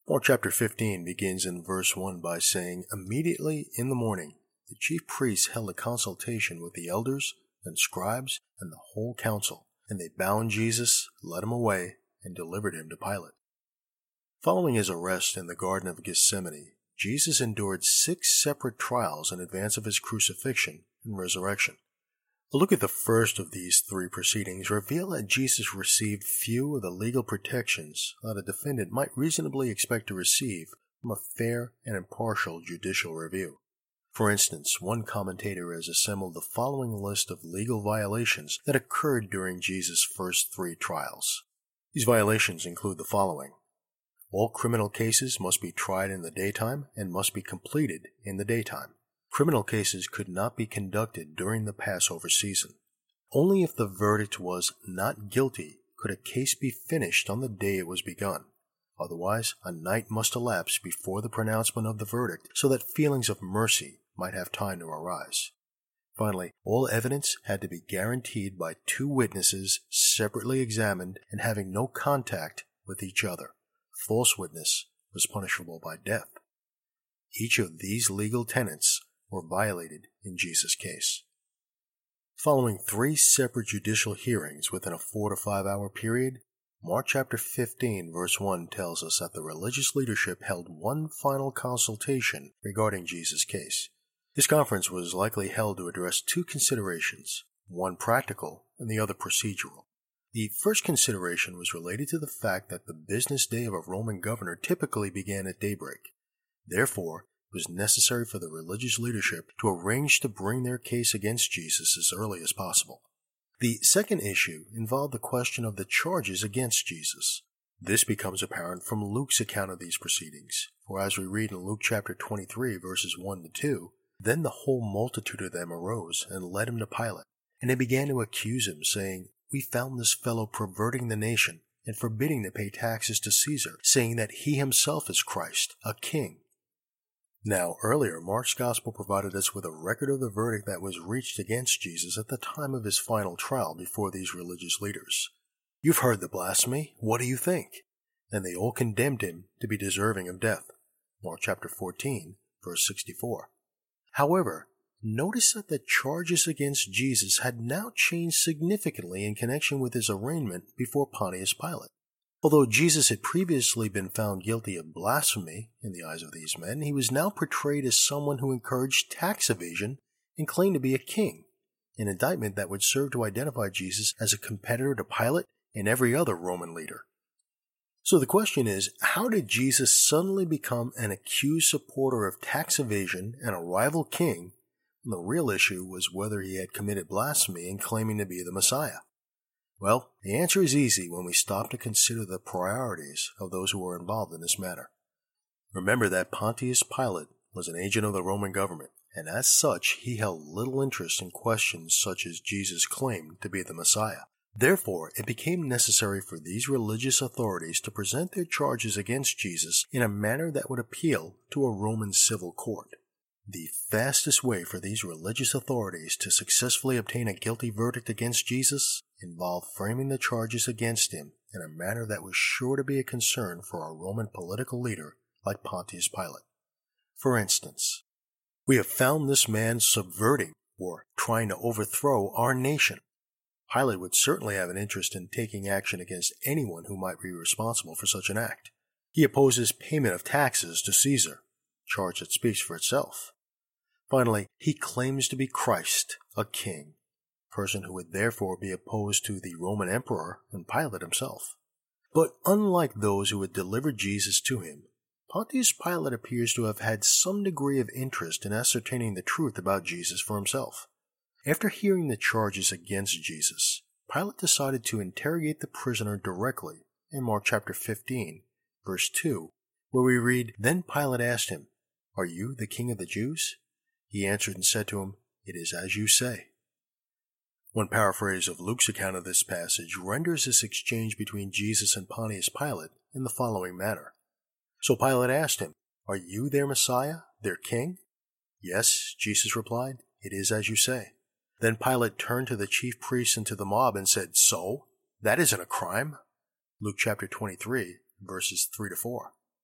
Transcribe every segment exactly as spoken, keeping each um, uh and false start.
Mark chapter fifteen begins in verse one by saying, "Immediately in the morning, the chief priests held a consultation with the elders and scribes and the whole council, and they bound Jesus, led him away, and delivered him to Pilate." Following his arrest in the Garden of Gethsemane, Jesus endured six separate trials in advance of his crucifixion and resurrection. A look at the first of these three proceedings reveal that Jesus received few of the legal protections that a defendant might reasonably expect to receive from a fair and impartial judicial review. For instance, one commentator has assembled the following list of legal violations that occurred during Jesus' first three trials. These violations include the following. All criminal cases must be tried in the daytime and must be completed in the daytime. Criminal cases could not be conducted during the Passover season. Only if the verdict was not guilty could a case be finished on the day it was begun. Otherwise, a night must elapse before the pronouncement of the verdict so that feelings of mercy might have time to arise. Finally, all evidence had to be guaranteed by two witnesses separately examined and having no contact with each other. False witness was punishable by death. Each of these legal tenets were violated in Jesus' case. Following three separate judicial hearings within a four to five hour period, Mark chapter fifteen verse one tells us that the religious leadership held one final consultation regarding Jesus' case. This conference was likely held to address two considerations, one practical and the other procedural. The first consideration was related to the fact that the business day of a Roman governor typically began at daybreak. Therefore, it was necessary for the religious leadership to arrange to bring their case against Jesus as early as possible. The second issue involved the question of the charges against Jesus. This becomes apparent from Luke's account of these proceedings, for as we read in Luke chapter twenty-three verses one to two, "Then the whole multitude of them arose and led him to Pilate, and they began to accuse him, saying, 'We found this fellow perverting the nation and forbidding to pay taxes to Caesar, saying that he himself is Christ, a king.'" Now, earlier, Mark's Gospel provided us with a record of the verdict that was reached against Jesus at the time of his final trial before these religious leaders. "You've heard the blasphemy. What do you think?" And they all condemned him to be deserving of death. Mark chapter fourteen, verse sixty-four. However, notice that the charges against Jesus had now changed significantly in connection with his arraignment before Pontius Pilate. Although Jesus had previously been found guilty of blasphemy in the eyes of these men, he was now portrayed as someone who encouraged tax evasion and claimed to be a king, an indictment that would serve to identify Jesus as a competitor to Pilate and every other Roman leader. So the question is, how did Jesus suddenly become an accused supporter of tax evasion and a rival king when the real issue was whether he had committed blasphemy in claiming to be the Messiah? Well, the answer is easy when we stop to consider the priorities of those who were involved in this matter. Remember that Pontius Pilate was an agent of the Roman government, and as such he held little interest in questions such as Jesus' claim to be the Messiah. Therefore, it became necessary for these religious authorities to present their charges against Jesus in a manner that would appeal to a Roman civil court. The fastest way for these religious authorities to successfully obtain a guilty verdict against Jesus involved framing the charges against him in a manner that was sure to be a concern for a Roman political leader like Pontius Pilate. For instance, "We have found this man subverting or trying to overthrow our nation." Pilate would certainly have an interest in taking action against anyone who might be responsible for such an act. He opposes payment of taxes to Caesar, charge that speaks for itself. Finally, he claims to be Christ, a king, a person who would therefore be opposed to the Roman emperor and Pilate himself. But unlike those who had delivered Jesus to him, Pontius Pilate appears to have had some degree of interest in ascertaining the truth about Jesus for himself. After hearing the charges against Jesus, Pilate decided to interrogate the prisoner directly in Mark chapter fifteen, verse two, where we read, "Then Pilate asked him, 'Are you the king of the Jews?' He answered and said to him, 'It is as you say.'" One paraphrase of Luke's account of this passage renders this exchange between Jesus and Pontius Pilate in the following manner. So Pilate asked him, "Are you their Messiah, their king?" "Yes," Jesus replied, "it is as you say." Then Pilate turned to the chief priests and to the mob and said, "So? That isn't a crime." Luke chapter twenty-three, verses three to four.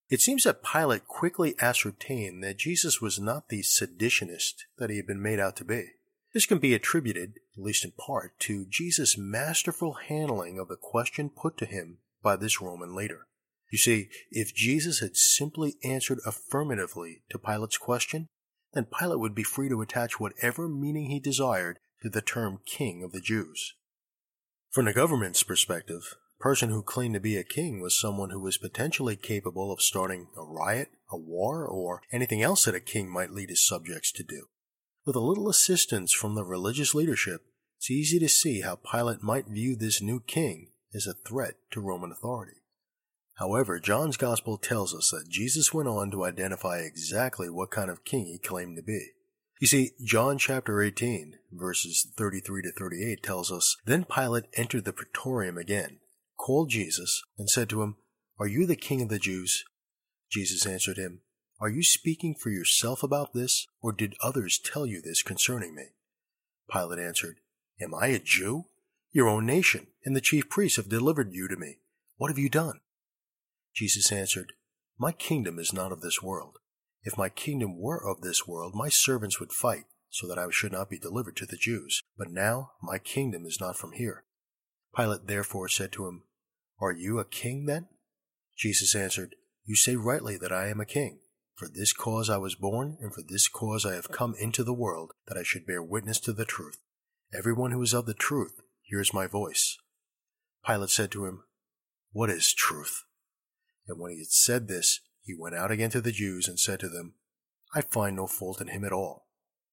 It seems that Pilate quickly ascertained that Jesus was not the seditionist that he had been made out to be. This can be attributed, at least in part, to Jesus' masterful handling of the question put to him by this Roman leader. You see, if Jesus had simply answered affirmatively to Pilate's question, then Pilate would be free to attach whatever meaning he desired to the term king of the Jews. From the government's perspective, a person who claimed to be a king was someone who was potentially capable of starting a riot, a war, or anything else that a king might lead his subjects to do. With a little assistance from the religious leadership, it's easy to see how Pilate might view this new king as a threat to Roman authority. However, John's Gospel tells us that Jesus went on to identify exactly what kind of king he claimed to be. You see, John chapter eighteen, verses thirty-three to thirty-eight tells us, "Then Pilate entered the praetorium again, called Jesus, and said to him, 'Are you the king of the Jews?' Jesus answered him, 'Are you speaking for yourself about this, or did others tell you this concerning me?' Pilate answered, 'Am I a Jew? Your own nation and the chief priests have delivered you to me. What have you done?' Jesus answered, 'My kingdom is not of this world. If my kingdom were of this world, my servants would fight, so that I should not be delivered to the Jews. But now my kingdom is not from here.' Pilate therefore said to him, 'Are you a king then?' Jesus answered, 'You say rightly that I am a king. For this cause I was born, and for this cause I have come into the world, that I should bear witness to the truth. Everyone who is of the truth hears my voice.' Pilate said to him, 'What is truth?' And when he had said this, he went out again to the Jews and said to them, 'I find no fault in him at all.'"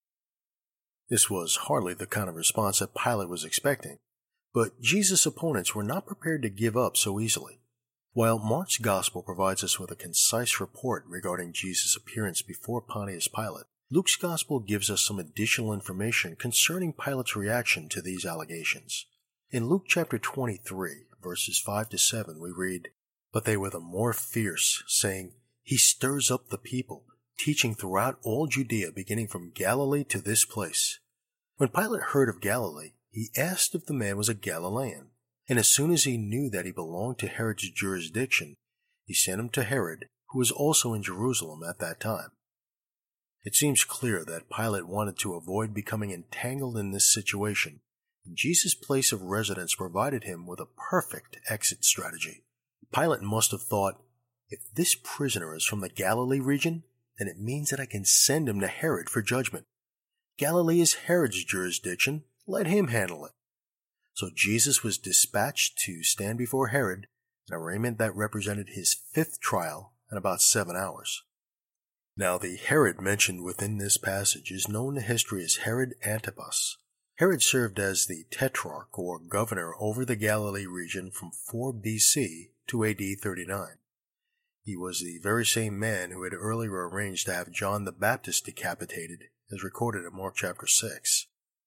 This was hardly the kind of response that Pilate was expecting, but Jesus' opponents were not prepared to give up so easily. While Mark's Gospel provides us with a concise report regarding Jesus' appearance before Pontius Pilate, Luke's Gospel gives us some additional information concerning Pilate's reaction to these allegations. In Luke chapter twenty-three, verses five to seven, we read, "But they were the more fierce, saying, 'He stirs up the people, teaching throughout all Judea, beginning from Galilee to this place.' When Pilate heard of Galilee, he asked if the man was a Galilean. And as soon as he knew that he belonged to Herod's jurisdiction, he sent him to Herod, who was also in Jerusalem at that time." It seems clear that Pilate wanted to avoid becoming entangled in this situation, and Jesus' place of residence provided him with a perfect exit strategy. Pilate must have thought, if this prisoner is from the Galilee region, then it means that I can send him to Herod for judgment. Galilee is Herod's jurisdiction, let him handle it. So Jesus was dispatched to stand before Herod, an arraignment that represented his fifth trial in about seven hours. Now, the Herod mentioned within this passage is known in history as Herod Antipas. Herod served as the tetrarch or governor over the Galilee region from four B C to A D thirty-nine. He was the very same man who had earlier arranged to have John the Baptist decapitated, as recorded in Mark chapter six.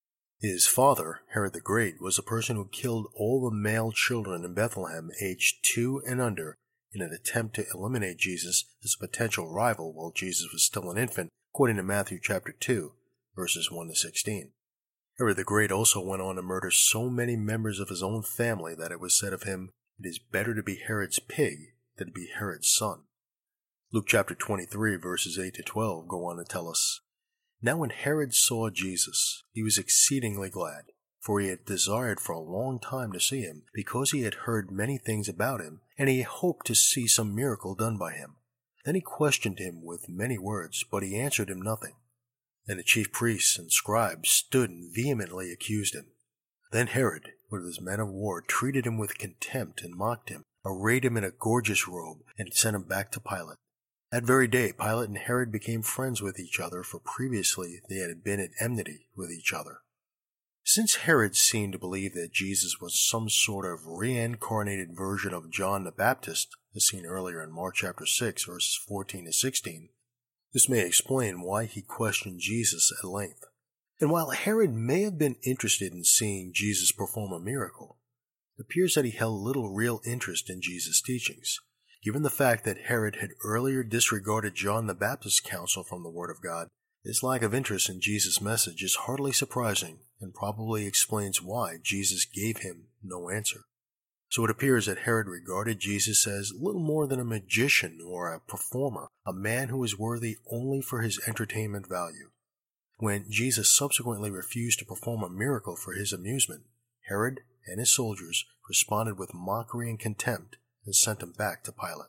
His father, Herod the Great, was a person who killed all the male children in Bethlehem aged two and under in an attempt to eliminate Jesus as a potential rival while Jesus was still an infant, according to Matthew chapter two, verses one to sixteen. Herod the Great also went on to murder so many members of his own family that it was said of him, "It is better to be Herod's pig than to be Herod's son." Luke chapter twenty-three, verses eight to twelve go on to tell us, "Now when Herod saw Jesus, he was exceedingly glad, for he had desired for a long time to see him, because he had heard many things about him, and he hoped to see some miracle done by him. Then he questioned him with many words, but he answered him nothing. And the chief priests and scribes stood and vehemently accused him. Then Herod, with his men of war, treated him with contempt and mocked him, arrayed him in a gorgeous robe, and sent him back to Pilate. That very day, Pilate and Herod became friends with each other, for previously they had been at enmity with each other. Since Herod seemed to believe that Jesus was some sort of reincarnated version of John the Baptist, as seen earlier in Mark chapter six, verses fourteen to sixteen, this may explain why he questioned Jesus at length. And while Herod may have been interested in seeing Jesus perform a miracle, it appears that he held little real interest in Jesus' teachings. Given the fact that Herod had earlier disregarded John the Baptist's counsel from the Word of God, this lack of interest in Jesus' message is hardly surprising and probably explains why Jesus gave him no answer. So it appears that Herod regarded Jesus as little more than a magician or a performer, a man who was worthy only for his entertainment value. When Jesus subsequently refused to perform a miracle for his amusement, Herod and his soldiers responded with mockery and contempt and sent him back to Pilate.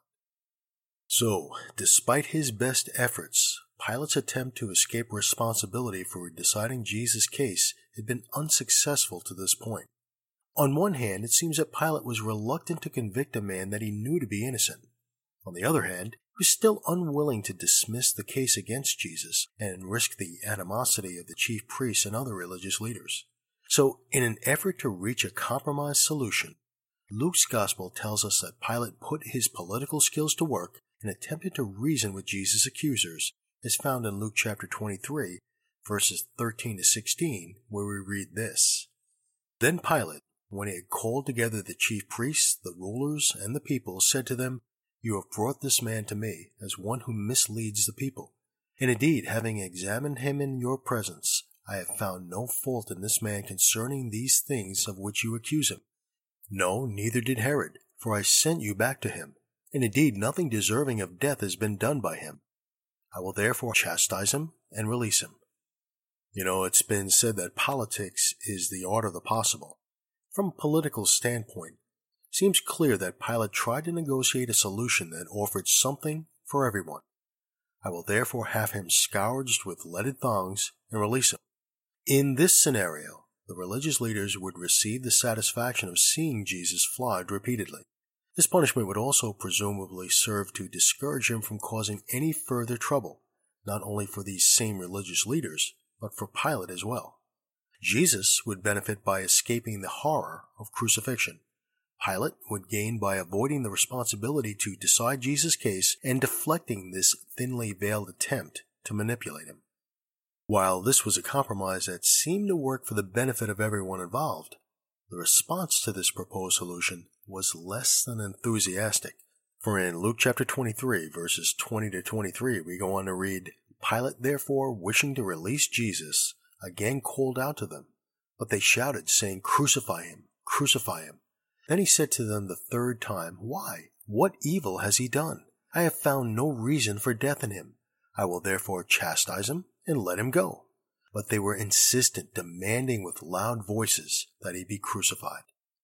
So, despite his best efforts, Pilate's attempt to escape responsibility for deciding Jesus' case had been unsuccessful to this point. On one hand, it seems that Pilate was reluctant to convict a man that he knew to be innocent. On the other hand, he was still unwilling to dismiss the case against Jesus and risk the animosity of the chief priests and other religious leaders. So, in an effort to reach a compromise solution, Luke's Gospel tells us that Pilate put his political skills to work and attempted to reason with Jesus' accusers, as found in Luke chapter twenty-three, verses thirteen to sixteen, where we read this. Then Pilate, when he had called together the chief priests, the rulers, and the people, said to them, You have brought this man to me as one who misleads the people. And indeed, having examined him in your presence, I have found no fault in this man concerning these things of which you accuse him. No, neither did Herod, for I sent you back to him. And indeed, nothing deserving of death has been done by him. I will therefore chastise him and release him. You know, it's been said that politics is the art of the possible. From a political standpoint, it seems clear that Pilate tried to negotiate a solution that offered something for everyone. I will therefore have him scourged with leaded thongs and release him. In this scenario, the religious leaders would receive the satisfaction of seeing Jesus flogged repeatedly. This punishment would also presumably serve to discourage him from causing any further trouble, not only for these same religious leaders, but for Pilate as well. Jesus would benefit by escaping the horror of crucifixion. Pilate would gain by avoiding the responsibility to decide Jesus' case and deflecting this thinly veiled attempt to manipulate him. While this was a compromise that seemed to work for the benefit of everyone involved, the response to this proposed solution was less than enthusiastic. For in Luke chapter twenty-three, verses twenty to twenty-three, we go on to read, Pilate therefore, wishing to release Jesus, again called out to them. But they shouted, saying, Crucify him, crucify him. Then he said to them the third time, Why? What evil has he done? I have found no reason for death in him. I will therefore chastise him and let him go. But they were insistent, demanding with loud voices that he be crucified.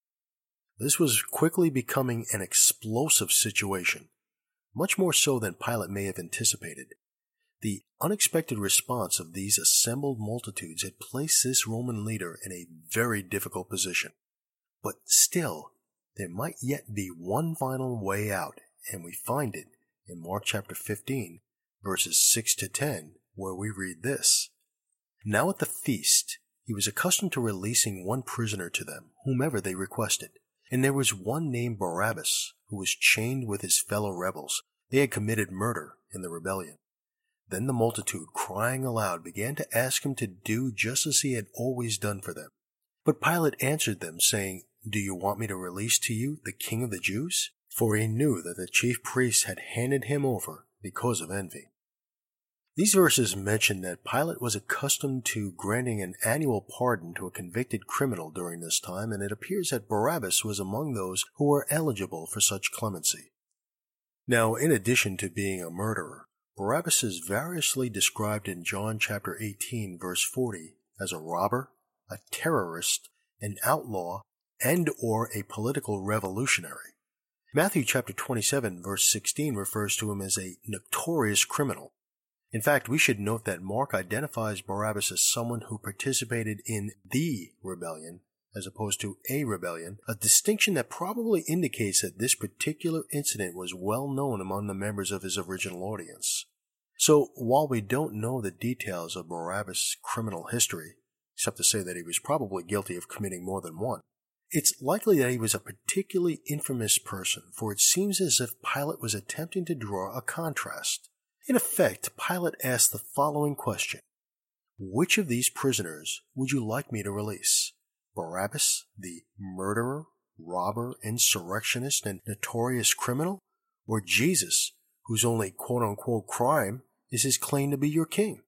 This was quickly becoming an explosive situation, much more so than Pilate may have anticipated. The unexpected response of these assembled multitudes had placed this Roman leader in a very difficult position. But still, there might yet be one final way out, and we find it in Mark chapter fifteen, verses six to ten, where we read this. Now at the feast, he was accustomed to releasing one prisoner to them, whomever they requested. And there was one named Barabbas, who was chained with his fellow rebels. They had committed murder in the rebellion. Then the multitude, crying aloud, began to ask him to do just as he had always done for them. But Pilate answered them, saying, Do you want me to release to you the king of the Jews? For he knew that the chief priests had handed him over because of envy. These verses mention that Pilate was accustomed to granting an annual pardon to a convicted criminal during this time, and it appears that Barabbas was among those who were eligible for such clemency. Now, in addition to being a murderer, Barabbas is variously described in John chapter eighteen, verse forty, as a robber, a terrorist, an outlaw, and or a political revolutionary. Matthew chapter twenty-seven, verse sixteen refers to him as a notorious criminal. In fact, we should note that Mark identifies Barabbas as someone who participated in the rebellion, as opposed to a rebellion, a distinction that probably indicates that this particular incident was well known among the members of his original audience. So, while we don't know the details of Barabbas' criminal history, except to say that he was probably guilty of committing more than one, it's likely that he was a particularly infamous person, for it seems as if Pilate was attempting to draw a contrast. In effect, Pilate asked the following question. Which of these prisoners would you like me to release? Barabbas, the murderer, robber, insurrectionist, and notorious criminal? Or Jesus, whose only quote-unquote crime is his claim to be your king?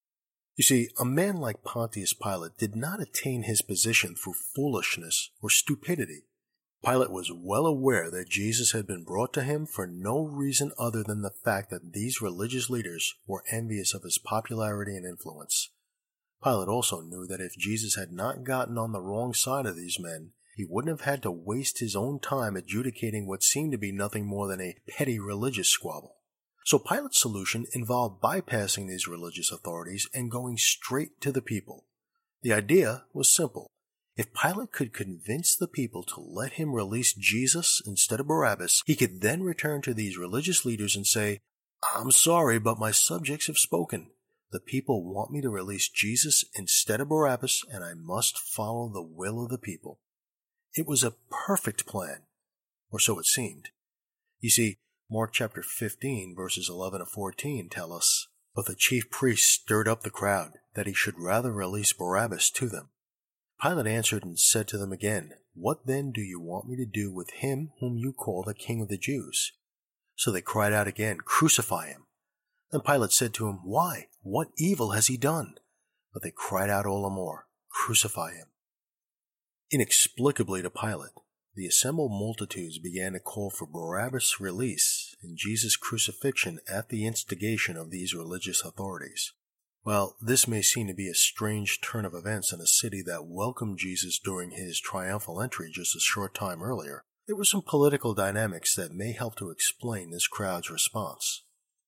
You see, a man like Pontius Pilate did not attain his position through foolishness or stupidity. Pilate was well aware that Jesus had been brought to him for no reason other than the fact that these religious leaders were envious of his popularity and influence. Pilate also knew that if Jesus had not gotten on the wrong side of these men, he wouldn't have had to waste his own time adjudicating what seemed to be nothing more than a petty religious squabble. So Pilate's solution involved bypassing these religious authorities and going straight to the people. The idea was simple. If Pilate could convince the people to let him release Jesus instead of Barabbas, he could then return to these religious leaders and say, "I'm sorry, but my subjects have spoken. The people want me to release Jesus instead of Barabbas, and I must follow the will of the people." It was a perfect plan, or so it seemed. You see, Mark chapter fifteen, verses eleven to fourteen tell us, "But the chief priests stirred up the crowd, that he should rather release Barabbas to them. Pilate answered and said to them again, 'What then do you want me to do with him whom you call the King of the Jews?' So they cried out again, 'Crucify him.' Then Pilate said to him, 'Why? What evil has he done?' But they cried out all the more, 'Crucify him.'" Inexplicably to Pilate, the assembled multitudes began to call for Barabbas' release and Jesus' crucifixion at the instigation of these religious authorities. Well, this may seem to be a strange turn of events in a city that welcomed Jesus during his triumphal entry just a short time earlier. There were some political dynamics that may help to explain this crowd's response.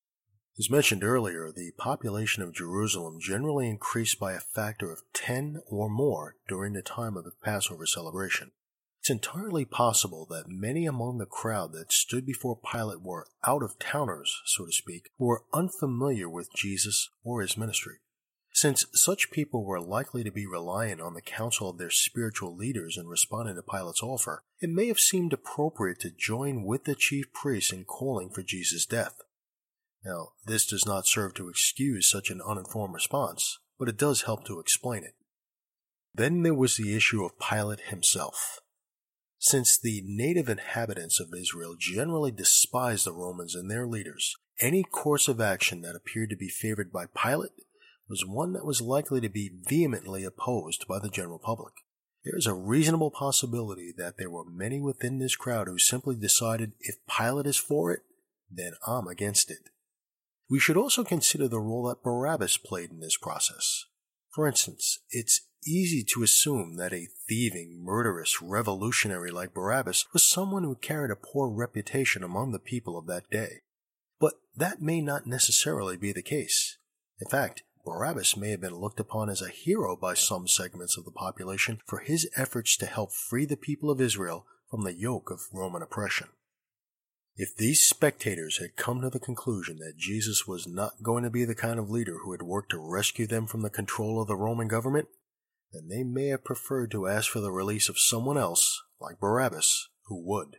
As mentioned earlier, the population of Jerusalem generally increased by a factor of ten or more during the time of the Passover celebration. It's entirely possible that many among the crowd that stood before Pilate were out-of-towners, so to speak, who were unfamiliar with Jesus or his ministry. Since such people were likely to be reliant on the counsel of their spiritual leaders in responding to Pilate's offer, it may have seemed appropriate to join with the chief priests in calling for Jesus' death. Now, this does not serve to excuse such an uninformed response, but it does help to explain it. Then there was the issue of Pilate himself. Since the native inhabitants of Israel generally despised the Romans and their leaders, any course of action that appeared to be favored by Pilate was one that was likely to be vehemently opposed by the general public. There is a reasonable possibility that there were many within this crowd who simply decided, if Pilate is for it, then I'm against it. We should also consider the role that Barabbas played in this process. For instance, it's easy to assume that a thieving, murderous revolutionary like Barabbas was someone who carried a poor reputation among the people of that day. But that may not necessarily be the case. In fact, Barabbas may have been looked upon as a hero by some segments of the population for his efforts to help free the people of Israel from the yoke of Roman oppression. If these spectators had come to the conclusion that Jesus was not going to be the kind of leader who had worked to rescue them from the control of the Roman government, then they may have preferred to ask for the release of someone else, like Barabbas, who would.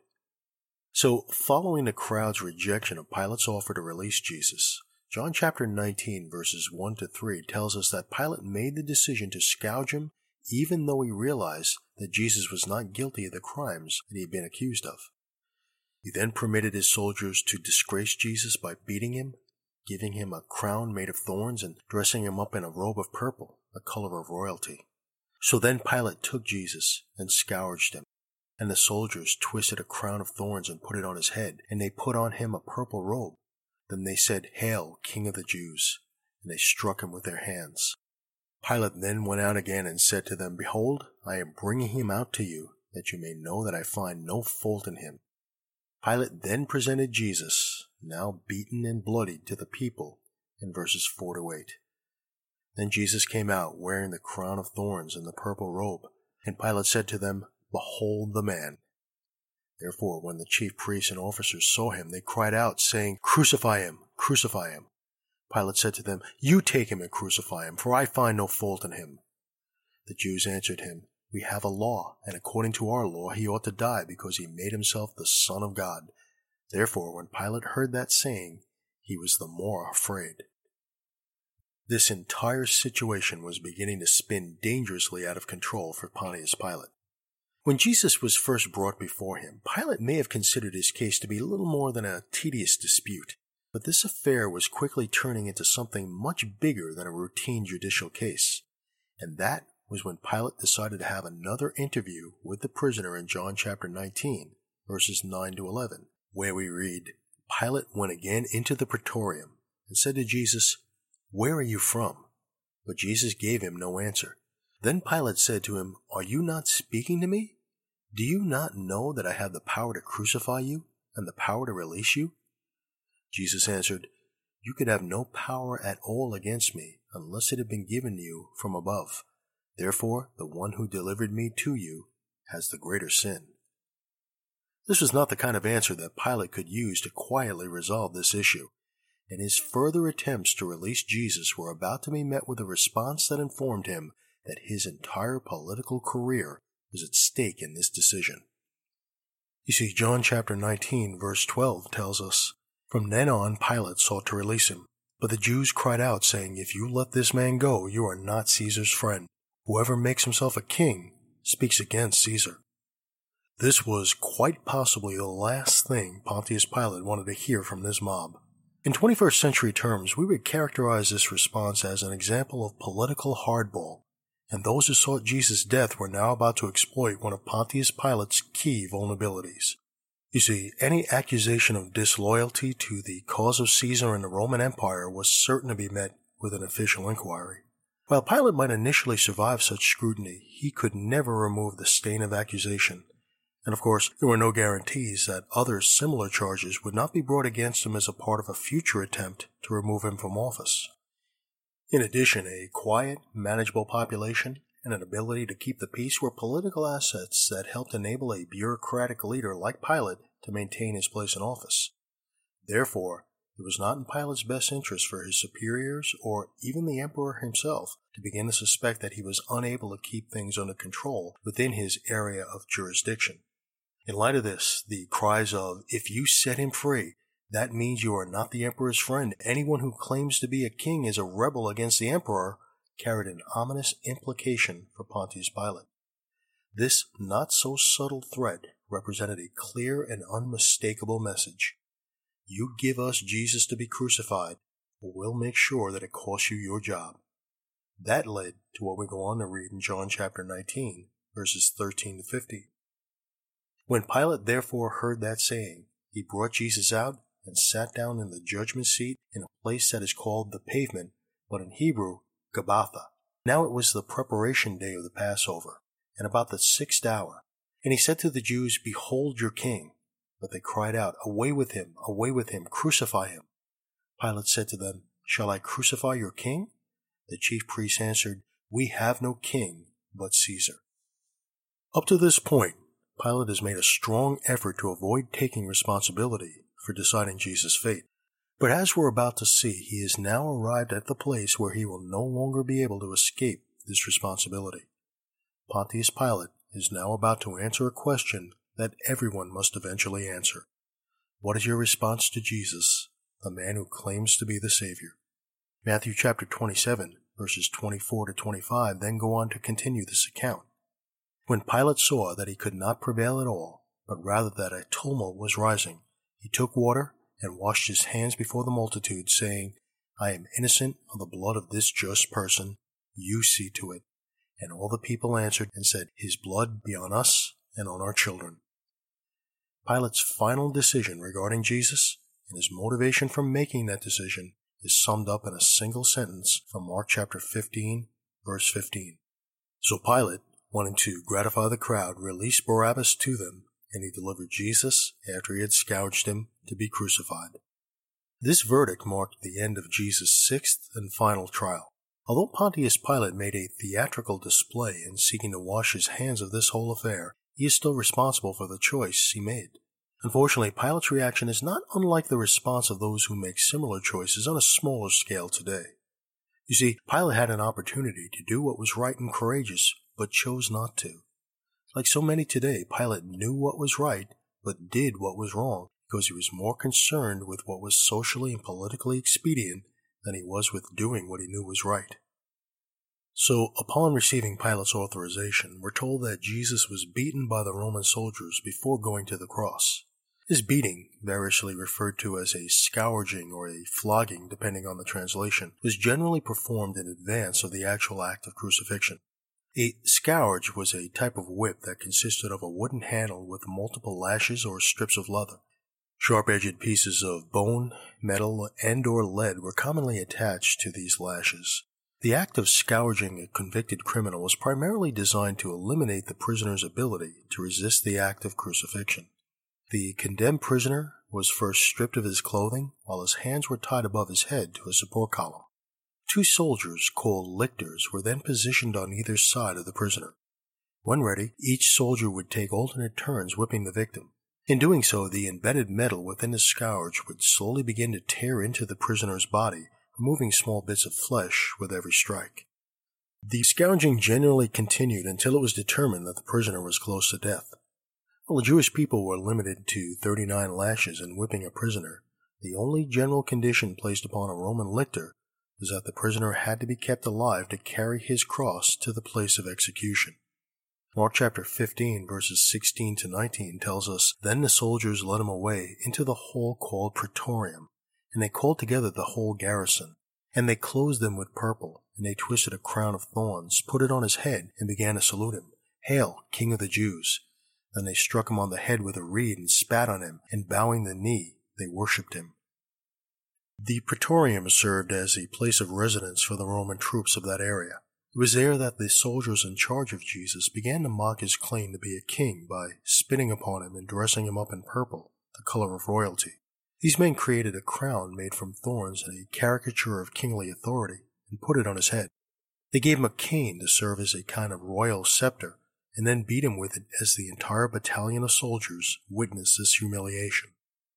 So, following the crowd's rejection of Pilate's offer to release Jesus, John chapter nineteen verses one to three tells us that Pilate made the decision to scourge him even though he realized that Jesus was not guilty of the crimes that he had been accused of. He then permitted his soldiers to disgrace Jesus by beating him, giving him a crown made of thorns, and dressing him up in a robe of purple, the color of royalty. So then Pilate took Jesus and scourged him, and the soldiers twisted a crown of thorns and put it on his head, and they put on him a purple robe. Then they said, "Hail, King of the Jews," and they struck him with their hands. Pilate then went out again and said to them, "Behold, I am bringing him out to you, that you may know that I find no fault in him." Pilate then presented Jesus, now beaten and bloodied, to the people in verses four to eight. Then Jesus came out wearing the crown of thorns and the purple robe, and Pilate said to them, "Behold the man." Therefore, when the chief priests and officers saw him, they cried out, saying, "Crucify him! Crucify him!" Pilate said to them, "You take him and crucify him, for I find no fault in him." The Jews answered him, "We have a law, and according to our law he ought to die, because he made himself the Son of God." Therefore, when Pilate heard that saying, he was the more afraid. This entire situation was beginning to spin dangerously out of control for Pontius Pilate. When Jesus was first brought before him, Pilate may have considered his case to be little more than a tedious dispute, but this affair was quickly turning into something much bigger than a routine judicial case, and that was when Pilate decided to have another interview with the prisoner in John chapter nineteen, verses nine to eleven, where we read, Pilate went again into the praetorium and said to Jesus, "Where are you from?" But Jesus gave him no answer. Then Pilate said to him, "Are you not speaking to me? Do you not know that I have the power to crucify you and the power to release you?" Jesus answered, "You could have no power at all against me unless it had been given you from above. Therefore, the one who delivered me to you has the greater sin." This was not the kind of answer that Pilate could use to quietly resolve this issue, and his further attempts to release Jesus were about to be met with a response that informed him that his entire political career was at stake in this decision. You see, John chapter nineteen, verse twelve tells us, "From then on Pilate sought to release him, but the Jews cried out, saying, 'If you let this man go, you are not Caesar's friend. Whoever makes himself a king speaks against Caesar.'" This was quite possibly the last thing Pontius Pilate wanted to hear from this mob. In twenty-first century terms, we would characterize this response as an example of political hardball, and those who sought Jesus' death were now about to exploit one of Pontius Pilate's key vulnerabilities. You see, any accusation of disloyalty to the cause of Caesar and the Roman Empire was certain to be met with an official inquiry. While Pilate might initially survive such scrutiny, he could never remove the stain of accusation. And of course, there were no guarantees that other similar charges would not be brought against him as a part of a future attempt to remove him from office. In addition, a quiet, manageable population and an ability to keep the peace were political assets that helped enable a bureaucratic leader like Pilate to maintain his place in office. Therefore, it was not in Pilate's best interest for his superiors or even the emperor himself to begin to suspect that he was unable to keep things under control within his area of jurisdiction. In light of this, the cries of, "If you set him free, that means you are not the emperor's friend. Anyone who claims to be a king is a rebel against the emperor," carried an ominous implication for Pontius Pilate. This not-so-subtle threat represented a clear and unmistakable message. You give us Jesus to be crucified, or we'll make sure that it costs you your job. That led to what we go on to read in John chapter nineteen, verses thirteen to fifteen. When Pilate therefore heard that saying, he brought Jesus out and sat down in the judgment seat in a place that is called the Pavement, but in Hebrew, Gabbatha. Now it was the preparation day of the Passover, and about the sixth hour. And he said to the Jews, "Behold your king." But they cried out, "Away with him, away with him, crucify him." Pilate said to them, "Shall I crucify your king?" The chief priests answered, "We have no king but Caesar." Up to this point, Pilate has made a strong effort to avoid taking responsibility for deciding Jesus' fate. But as we're about to see, he has now arrived at the place where he will no longer be able to escape this responsibility. Pontius Pilate is now about to answer a question that everyone must eventually answer. What is your response to Jesus, the man who claims to be the Savior? Matthew chapter twenty-seven, verses twenty-four to twenty-five then go on to continue this account. When Pilate saw that he could not prevail at all, but rather that a tumult was rising, he took water and washed his hands before the multitude, saying, "I am innocent of the blood of this just person. You see to it." And all the people answered and said, "His blood be on us and on our children." Pilate's final decision regarding Jesus and his motivation for making that decision is summed up in a single sentence from Mark chapter fifteen, verse fifteen. So Pilate, wanting to gratify the crowd, released Barabbas to them, and he delivered Jesus, after he had scourged him, to be crucified. This verdict marked the end of Jesus' sixth and final trial. Although Pontius Pilate made a theatrical display in seeking to wash his hands of this whole affair, he is still responsible for the choice he made. Unfortunately, Pilate's reaction is not unlike the response of those who make similar choices on a smaller scale today. You see, Pilate had an opportunity to do what was right and courageous, but chose not to. Like so many today, Pilate knew what was right, but did what was wrong because he was more concerned with what was socially and politically expedient than he was with doing what he knew was right. So, upon receiving Pilate's authorization, we're told that Jesus was beaten by the Roman soldiers before going to the cross. This beating, variously referred to as a scourging or a flogging depending on the translation, was generally performed in advance of the actual act of crucifixion. A scourge was a type of whip that consisted of a wooden handle with multiple lashes or strips of leather. Sharp-edged pieces of bone, metal, and or lead were commonly attached to these lashes. The act of scourging a convicted criminal was primarily designed to eliminate the prisoner's ability to resist the act of crucifixion. The condemned prisoner was first stripped of his clothing, while his hands were tied above his head to a support column. Two soldiers, called lictors, were then positioned on either side of the prisoner. When ready, each soldier would take alternate turns whipping the victim. In doing so, the embedded metal within the scourge would slowly begin to tear into the prisoner's body, removing small bits of flesh with every strike. The scourging generally continued until it was determined that the prisoner was close to death. While the Jewish people were limited to thirty-nine lashes in whipping a prisoner, the only general condition placed upon a Roman lictor was that the prisoner had to be kept alive to carry his cross to the place of execution. Mark chapter fifteen, verses sixteen to nineteen tells us, "Then the soldiers led him away into the hall called Praetorium, and they called together the whole garrison. And they clothed him with purple, and they twisted a crown of thorns, put it on his head, and began to salute him. 'Hail, King of the Jews!' Then they struck him on the head with a reed and spat on him, and bowing the knee, they worshipped him." The Praetorium served as a place of residence for the Roman troops of that area. It was there that the soldiers in charge of Jesus began to mock his claim to be a king by spitting upon him and dressing him up in purple, the color of royalty. These men created a crown made from thorns and a caricature of kingly authority and put it on his head. They gave him a cane to serve as a kind of royal scepter and then beat him with it as the entire battalion of soldiers witnessed this humiliation.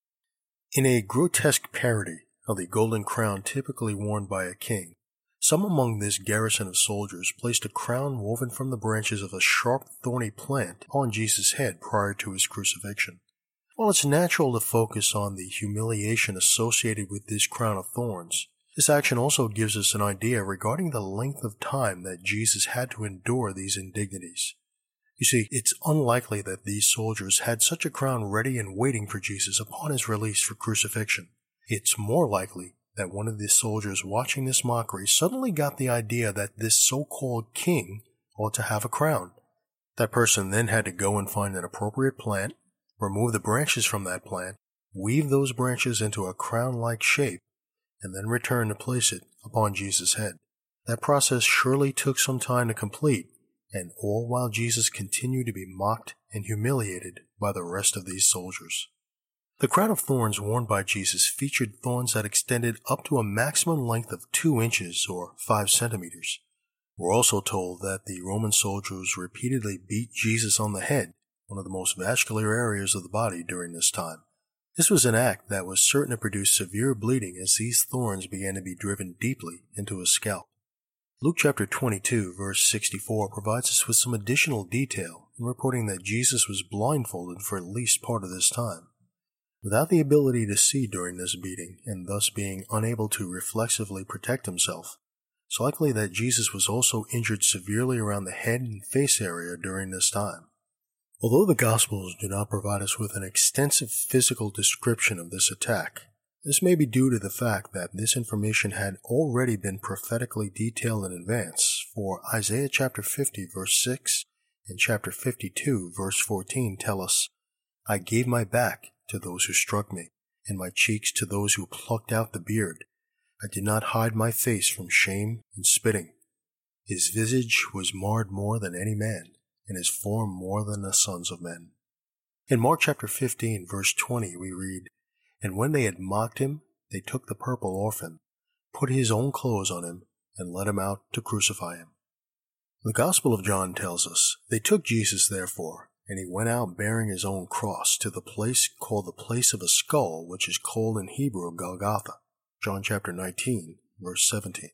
In a grotesque parody of the golden crown typically worn by a king, some among this garrison of soldiers placed a crown woven from the branches of a sharp, thorny plant upon Jesus' head prior to his crucifixion. While it's natural to focus on the humiliation associated with this crown of thorns, this action also gives us an idea regarding the length of time that Jesus had to endure these indignities. You see, it's unlikely that these soldiers had such a crown ready and waiting for Jesus upon his release for crucifixion. It's more likely that one of the soldiers watching this mockery suddenly got the idea that this so-called king ought to have a crown. That person then had to go and find an appropriate plant, remove the branches from that plant, weave those branches into a crown-like shape, and then return to place it upon Jesus' head. That process surely took some time to complete, and all while Jesus continued to be mocked and humiliated by the rest of these soldiers. The crown of thorns worn by Jesus featured thorns that extended up to a maximum length of two inches or five centimeters. We're also told that the Roman soldiers repeatedly beat Jesus on the head, one of the most vascular areas of the body during this time. This was an act that was certain to produce severe bleeding as these thorns began to be driven deeply into his scalp. Luke chapter twenty-two, verse sixty-four provides us with some additional detail in reporting that Jesus was blindfolded for at least part of this time. Without the ability to see during this beating, and thus being unable to reflexively protect himself, it's likely that Jesus was also injured severely around the head and face area during this time. Although the Gospels do not provide us with an extensive physical description of this attack, this may be due to the fact that this information had already been prophetically detailed in advance, for Isaiah chapter fifty verse six and chapter fifty-two verse fourteen tell us, "I gave my back to those who struck me, and my cheeks to those who plucked out the beard. I did not hide my face from shame and spitting. His visage was marred more than any man, and his form more than the sons of men." In Mark chapter fifteen, verse twenty, we read, "And when they had mocked him, they took the purple orphan, put his own clothes on him, and led him out to crucify him." The Gospel of John tells us, "They took Jesus, therefore, and he went out bearing his own cross to the place called the place of a skull, which is called in Hebrew Golgotha." John chapter nineteen, verse seventeen.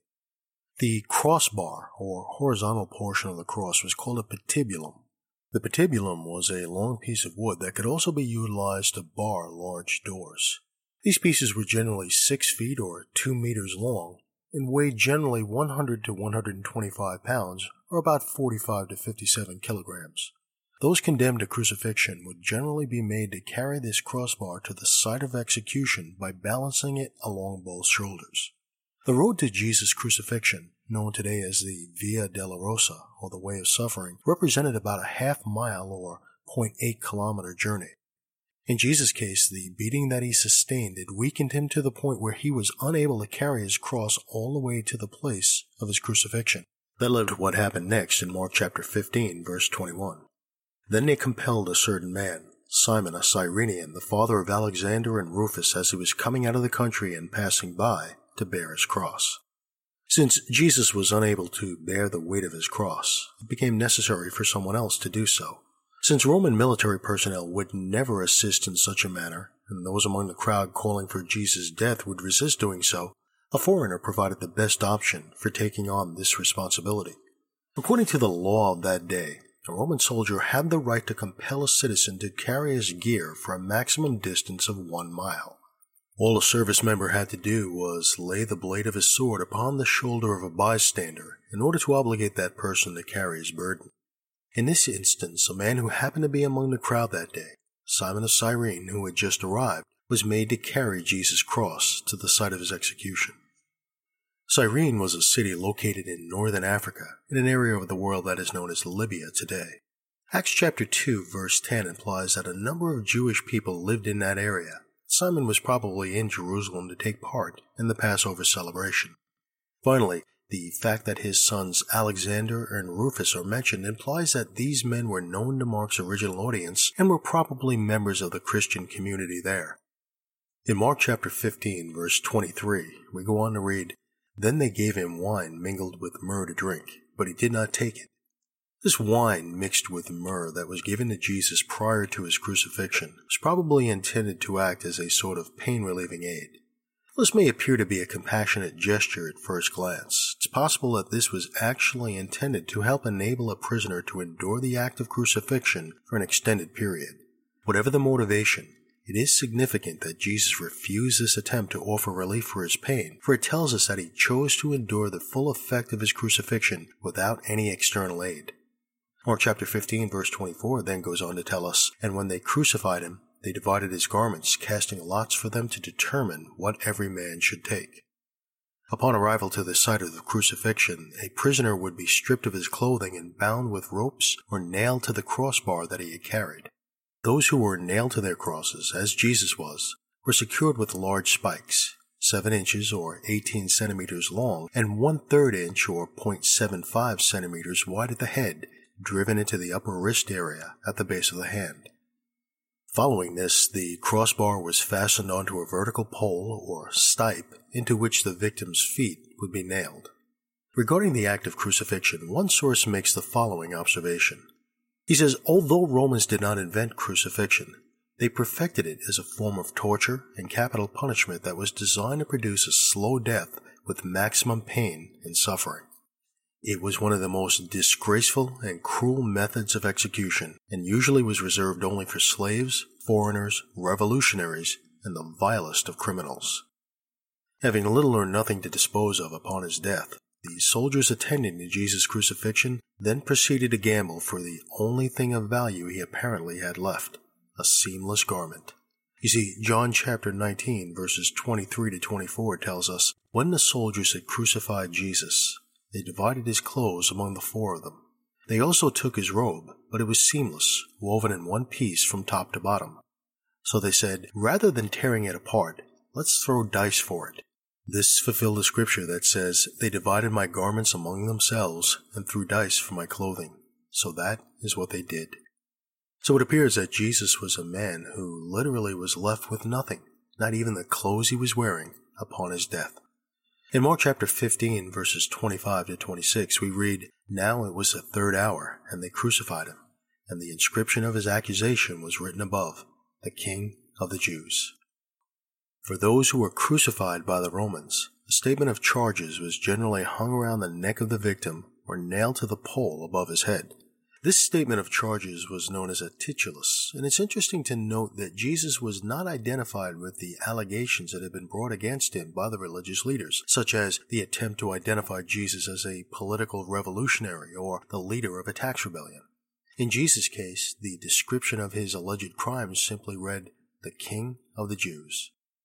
The crossbar, or horizontal portion of the cross, was called a patibulum. The patibulum was a long piece of wood that could also be utilized to bar large doors. These pieces were generally six feet or two meters long, and weighed generally one hundred to one hundred twenty-five pounds, or about forty-five to fifty-seven kilograms. Those condemned to crucifixion would generally be made to carry this crossbar to the site of execution by balancing it along both shoulders. The road to Jesus' crucifixion, known today as the Via Dolorosa, or the Way of Suffering, represented about a half mile or zero point eight kilometer journey. In Jesus' case, the beating that he sustained had weakened him to the point where he was unable to carry his cross all the way to the place of his crucifixion. That led to what happened next in Mark chapter fifteen, verse twenty-one. Then they compelled a certain man, Simon a Cyrenian, the father of Alexander and Rufus, as he was coming out of the country and passing by, to bear his cross. Since Jesus was unable to bear the weight of his cross, it became necessary for someone else to do so. Since Roman military personnel would never assist in such a manner, and those among the crowd calling for Jesus' death would resist doing so, a foreigner provided the best option for taking on this responsibility. According to the law of that day, a Roman soldier had the right to compel a citizen to carry his gear for a maximum distance of one mile. All a service member had to do was lay the blade of his sword upon the shoulder of a bystander in order to obligate that person to carry his burden. In this instance, a man who happened to be among the crowd that day, Simon of Cyrene, who had just arrived, was made to carry Jesus' cross to the site of his execution. Cyrene was a city located in northern Africa, in an area of the world that is known as Libya today. Acts chapter two, verse ten implies that a number of Jewish people lived in that area. Simon was probably in Jerusalem to take part in the Passover celebration. Finally, the fact that his sons Alexander and Rufus are mentioned implies that these men were known to Mark's original audience and were probably members of the Christian community there. In Mark chapter fifteen, verse twenty-three, we go on to read, "Then they gave him wine mingled with myrrh to drink, but he did not take it." This wine mixed with myrrh that was given to Jesus prior to his crucifixion was probably intended to act as a sort of pain-relieving aid. This may appear to be a compassionate gesture at first glance. It's possible that this was actually intended to help enable a prisoner to endure the act of crucifixion for an extended period. Whatever the motivation, it is significant that Jesus refused this attempt to offer relief for his pain, for it tells us that he chose to endure the full effect of his crucifixion without any external aid. Mark chapter fifteen, verse twenty-four then goes on to tell us, "And when they crucified him, they divided his garments, casting lots for them to determine what every man should take." Upon arrival to the site of the crucifixion, a prisoner would be stripped of his clothing and bound with ropes or nailed to the crossbar that he had carried. Those who were nailed to their crosses, as Jesus was, were secured with large spikes, seven inches or eighteen centimeters long and one-third inch or zero point seven five centimeters wide at the head, driven into the upper wrist area at the base of the hand. Following this, the crossbar was fastened onto a vertical pole or stipe into which the victim's feet would be nailed. Regarding the act of crucifixion, one source makes the following observation. He says, although Romans did not invent crucifixion, they perfected it as a form of torture and capital punishment that was designed to produce a slow death with maximum pain and suffering. It was one of the most disgraceful and cruel methods of execution, and usually was reserved only for slaves, foreigners, revolutionaries, and the vilest of criminals. Having little or nothing to dispose of upon his death, the soldiers attending to Jesus' crucifixion then proceeded to gamble for the only thing of value he apparently had left, a seamless garment. You see, John chapter nineteen, verses twenty-three to twenty-four tells us, "When the soldiers had crucified Jesus, they divided his clothes among the four of them. They also took his robe, but it was seamless, woven in one piece from top to bottom. So they said, rather than tearing it apart, let's throw dice for it." This fulfilled the scripture that says, "They divided my garments among themselves and threw dice for my clothing." So that is what they did. So it appears that Jesus was a man who literally was left with nothing, not even the clothes he was wearing, upon his death. In Mark chapter fifteen, verses twenty-five to twenty-six, we read, "Now it was the third hour, and they crucified him, and the inscription of his accusation was written above, the King of the Jews." For those who were crucified by the Romans, the statement of charges was generally hung around the neck of the victim or nailed to the pole above his head. This statement of charges was known as a titulus, and it's interesting to note that Jesus was not identified with the allegations that had been brought against him by the religious leaders, such as the attempt to identify Jesus as a political revolutionary or the leader of a tax rebellion. In Jesus' case, the description of his alleged crimes simply read, "the King of the Jews."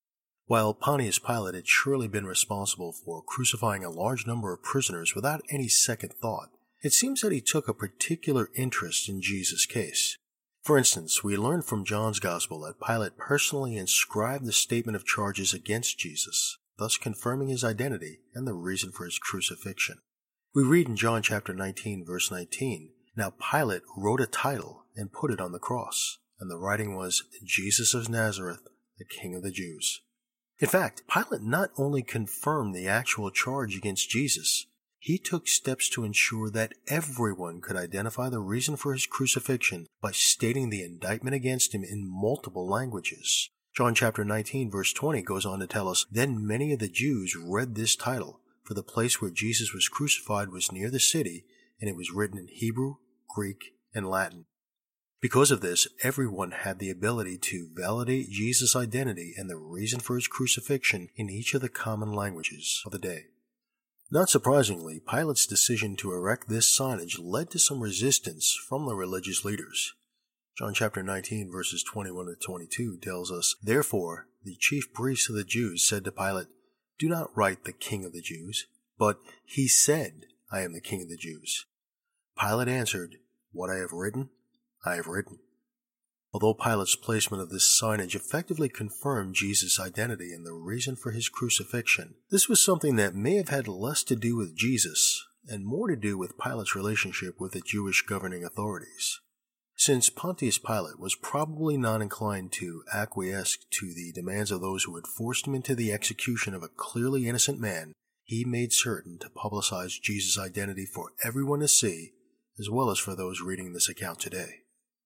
While Pontius Pilate had surely been responsible for crucifying a large number of prisoners without any second thought, it seems that he took a particular interest in Jesus' case. For instance, we learn from John's Gospel that Pilate personally inscribed the statement of charges against Jesus, thus confirming his identity and the reason for his crucifixion. We read in John chapter nineteen, verse nineteen, "Now Pilate wrote a title and put it on the cross, and the writing was, Jesus of Nazareth, the King of the Jews." In fact, Pilate not only confirmed the actual charge against Jesus, he took steps to ensure that everyone could identify the reason for his crucifixion by stating the indictment against him in multiple languages. John chapter nineteen, verse twenty goes on to tell us, "Then many of the Jews read this title, for the place where Jesus was crucified was near the city, and it was written in Hebrew, Greek, and Latin." Because of this, everyone had the ability to validate Jesus' identity and the reason for his crucifixion in each of the common languages of the day. Not surprisingly, Pilate's decision to erect this signage led to some resistance from the religious leaders. John chapter nineteen, verses twenty-one to twenty-two tells us, "Therefore the chief priests of the Jews said to Pilate, 'Do not write the King of the Jews, but he said, I am the King of the Jews.' Pilate answered, 'What I have written, I have written.'" Although Pilate's placement of this signage effectively confirmed Jesus' identity and the reason for his crucifixion, this was something that may have had less to do with Jesus and more to do with Pilate's relationship with the Jewish governing authorities. Since Pontius Pilate was probably not inclined to acquiesce to the demands of those who had forced him into the execution of a clearly innocent man, he made certain to publicize Jesus' identity for everyone to see, as well as for those reading this account today.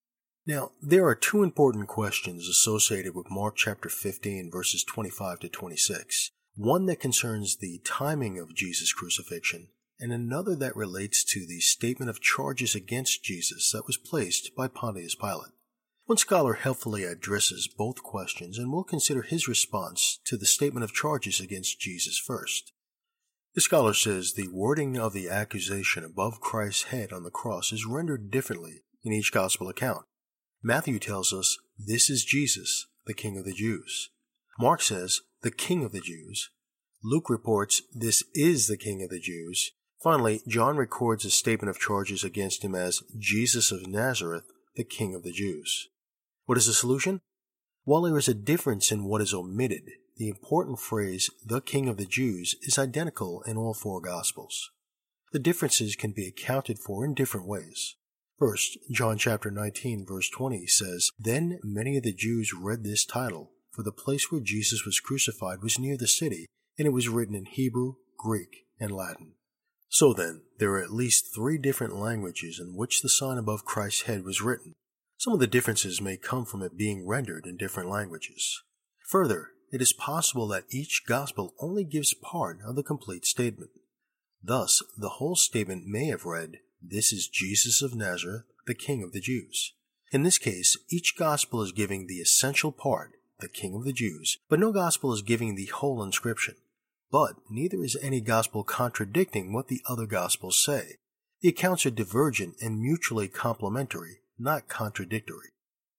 Now, there are two important questions associated with Mark chapter fifteen, verses twenty-five to twenty-six. One that concerns the timing of Jesus' crucifixion, and another that relates to the statement of charges against Jesus that was placed by Pontius Pilate. One scholar helpfully addresses both questions, and we'll consider his response to the statement of charges against Jesus first. The scholar says the wording of the accusation above Christ's head on the cross is rendered differently in each gospel account. Matthew tells us, "This is Jesus, the King of the Jews." Mark says, "the King of the Jews." Luke reports, "This is the King of the Jews." Finally, John records a statement of charges against him as Jesus of Nazareth, the King of the Jews. What is the solution? While there is a difference in what is omitted, the important phrase, "the King of the Jews," is identical in all four Gospels. The differences can be accounted for in different ways. First, John chapter nineteen, verse twenty says, "Then many of the Jews read this title, for the place where Jesus was crucified was near the city, and it was written in Hebrew, Greek, and Latin." So then, there are at least three different languages in which the sign above Christ's head was written. Some of the differences may come from it being rendered in different languages. Further, it is possible that each gospel only gives part of the complete statement. Thus, the whole statement may have read, "This is Jesus of Nazareth, the King of the Jews." In this case, each gospel is giving the essential part, the King of the Jews, but no gospel is giving the whole inscription. But neither is any gospel contradicting what the other gospels say. The accounts are divergent and mutually complementary, not contradictory.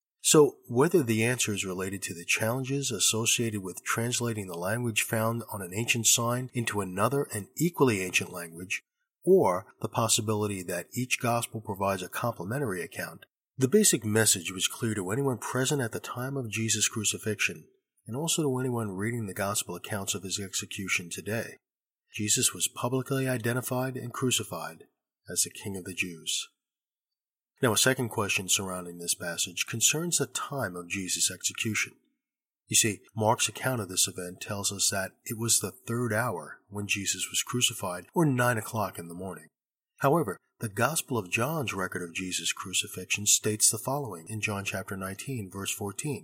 So, whether the answer is related to the challenges associated with translating the language found on an ancient sign into another and equally ancient language, or the possibility that each gospel provides a complementary account, the basic message was clear to anyone present at the time of Jesus' crucifixion, and also to anyone reading the gospel accounts of his execution today. Jesus was publicly identified and crucified as the King of the Jews. Now, a second question surrounding this passage concerns the time of Jesus' execution. You see, Mark's account of this event tells us that it was the third hour when Jesus was crucified, or nine o'clock in the morning. However, the Gospel of John's record of Jesus' crucifixion states the following in John chapter nineteen, verse fourteen.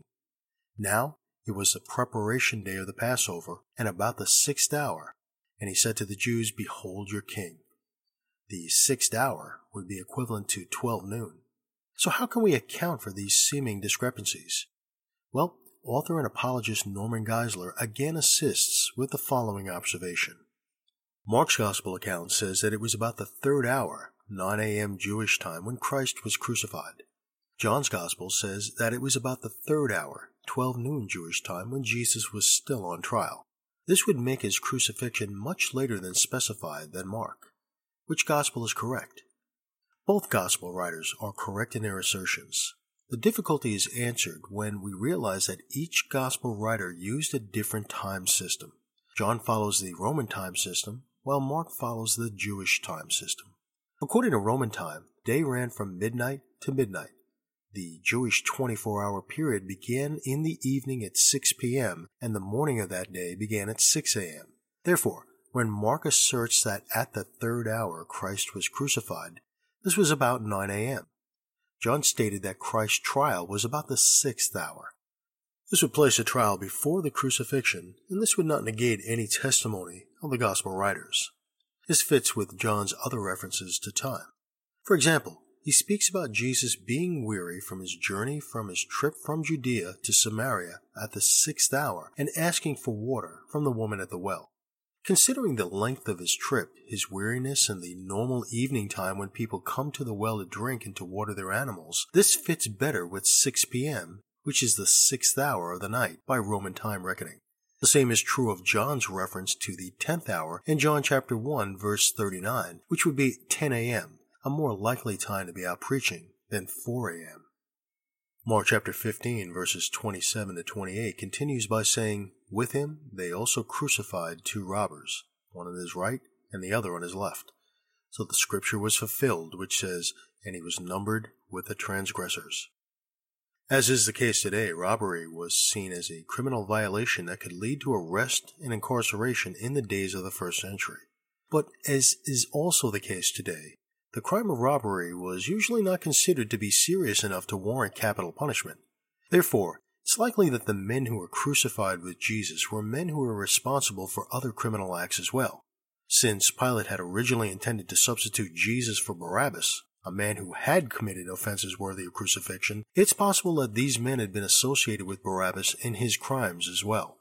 "Now it was the preparation day of the Passover, and about the sixth hour, and he said to the Jews, 'Behold your king.'" The sixth hour would be equivalent to twelve noon. So how can we account for these seeming discrepancies? Well, author and apologist Norman Geisler again assists with the following observation. Mark's Gospel account says that it was about the third hour, nine a.m. Jewish time, when Christ was crucified. John's Gospel says that it was about the third hour, twelve noon Jewish time, when Jesus was still on trial. This would make his crucifixion much later than specified than Mark. Which Gospel is correct? Both Gospel writers are correct in their assertions. The difficulty is answered when we realize that each Gospel writer used a different time system. John follows the Roman time system, while Mark follows the Jewish time system. According to Roman time, day ran from midnight to midnight. The Jewish twenty-four hour period began in the evening at six p.m., and the morning of that day began at six a.m. Therefore, when Mark asserts that at the third hour Christ was crucified, this was about nine a.m. John stated that Christ's trial was about the sixth hour. This would place the trial before the crucifixion, and this would not negate any testimony of the Gospel writers. This fits with John's other references to time. For example, he speaks about Jesus being weary from his journey from his trip from Judea to Samaria at the sixth hour and asking for water from the woman at the well. Considering the length of his trip, his weariness, and the normal evening time when people come to the well to drink and to water their animals, this fits better with six p.m., which is the sixth hour of the night by Roman time reckoning. The same is true of John's reference to the tenth hour in John chapter one, verse thirty-nine, which would be ten a.m., a more likely time to be out preaching than four a.m. Mark chapter fifteen, verses twenty-seven to twenty-eight continues by saying, "With him they also crucified two robbers, one on his right and the other on his left. So the scripture was fulfilled, which says, 'And he was numbered with the transgressors.'" As is the case today, robbery was seen as a criminal violation that could lead to arrest and incarceration in the days of the first century. But as is also the case today, the crime of robbery was usually not considered to be serious enough to warrant capital punishment. Therefore, it's likely that the men who were crucified with Jesus were men who were responsible for other criminal acts as well. Since Pilate had originally intended to substitute Jesus for Barabbas, a man who had committed offenses worthy of crucifixion, it's possible that these men had been associated with Barabbas in his crimes as well.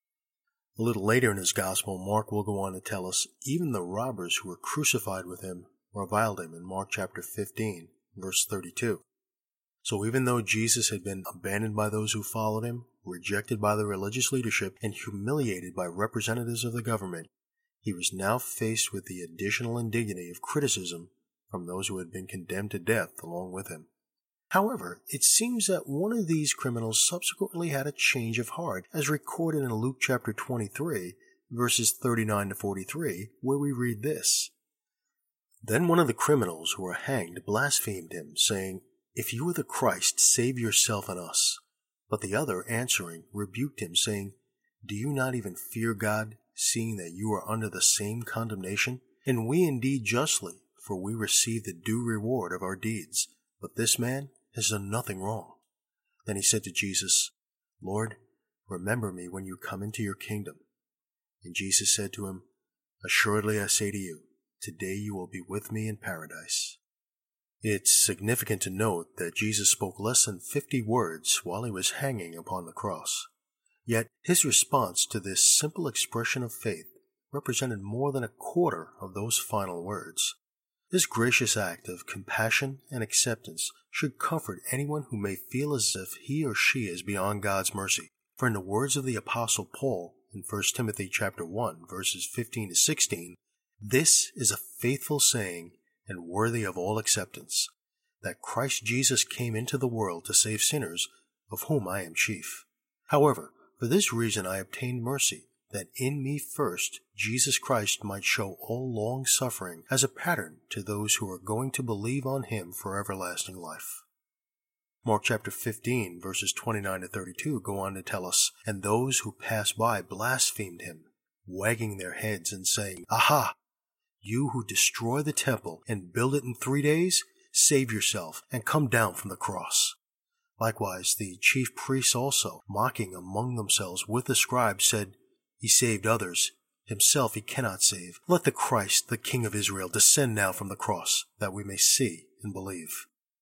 A little later in his Gospel, Mark will go on to tell us even the robbers who were crucified with him reviled him in Mark chapter fifteen, verse thirty-two. So even though Jesus had been abandoned by those who followed him, rejected by the religious leadership, and humiliated by representatives of the government, he was now faced with the additional indignity of criticism from those who had been condemned to death along with him. However, it seems that one of these criminals subsequently had a change of heart, as recorded in Luke chapter twenty-three, verses thirty-nine to forty-three, where we read this. "Then one of the criminals who were hanged blasphemed him, saying, 'If you are the Christ, save yourself and us.' But the other, answering, rebuked him, saying, 'Do you not even fear God, seeing that you are under the same condemnation? And we indeed justly, for we receive the due reward of our deeds. But this man has done nothing wrong.' Then he said to Jesus, 'Lord, remember me when you come into your kingdom.' And Jesus said to him, 'Assuredly I say to you, today you will be with me in paradise.'" It's significant to note that Jesus spoke less than fifty words while he was hanging upon the cross. Yet his response to this simple expression of faith represented more than a quarter of those final words. This gracious act of compassion and acceptance should comfort anyone who may feel as if he or she is beyond God's mercy. For in the words of the Apostle Paul in First Timothy chapter one, verses fifteen to sixteen, "This is a faithful saying and worthy of all acceptance, that Christ Jesus came into the world to save sinners, of whom I am chief. However, for this reason I obtained mercy, that in me first Jesus Christ might show all long suffering as a pattern to those who are going to believe on him for everlasting life." Mark chapter fifteen, verses twenty-nine to thirty-two go on to tell us, "And those who passed by blasphemed him, wagging their heads and saying, 'Aha! You who destroy the temple and build it in three days, save yourself and come down from the cross.' Likewise, the chief priests also, mocking among themselves with the scribes, said, 'He saved others. Himself he cannot save. Let the Christ, the King of Israel, descend now from the cross, that we may see and believe.'"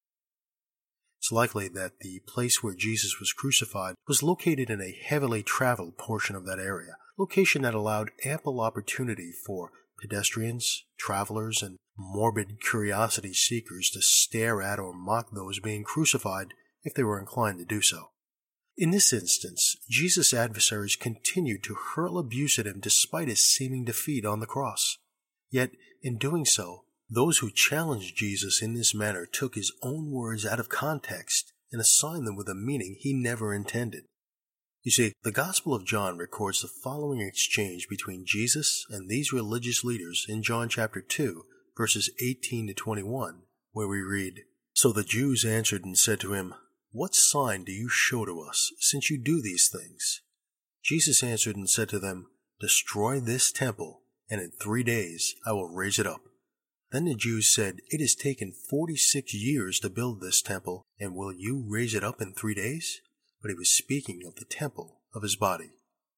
It's likely that the place where Jesus was crucified was located in a heavily traveled portion of that area, location that allowed ample opportunity for pedestrians, travelers, and morbid curiosity seekers to stare at or mock those being crucified if they were inclined to do so. In this instance, Jesus' adversaries continued to hurl abuse at him despite his seeming defeat on the cross. Yet, in doing so, those who challenged Jesus in this manner took his own words out of context and assigned them with a meaning he never intended. You see, the Gospel of John records the following exchange between Jesus and these religious leaders in John chapter two, verses eighteen to twenty-one, where we read, "So the Jews answered and said to him, 'What sign do you show to us, since you do these things?' Jesus answered and said to them, 'Destroy this temple, and in three days I will raise it up.' Then the Jews said, 'It has taken forty-six years to build this temple, and will you raise it up in three days?' But he was speaking of the temple of his body."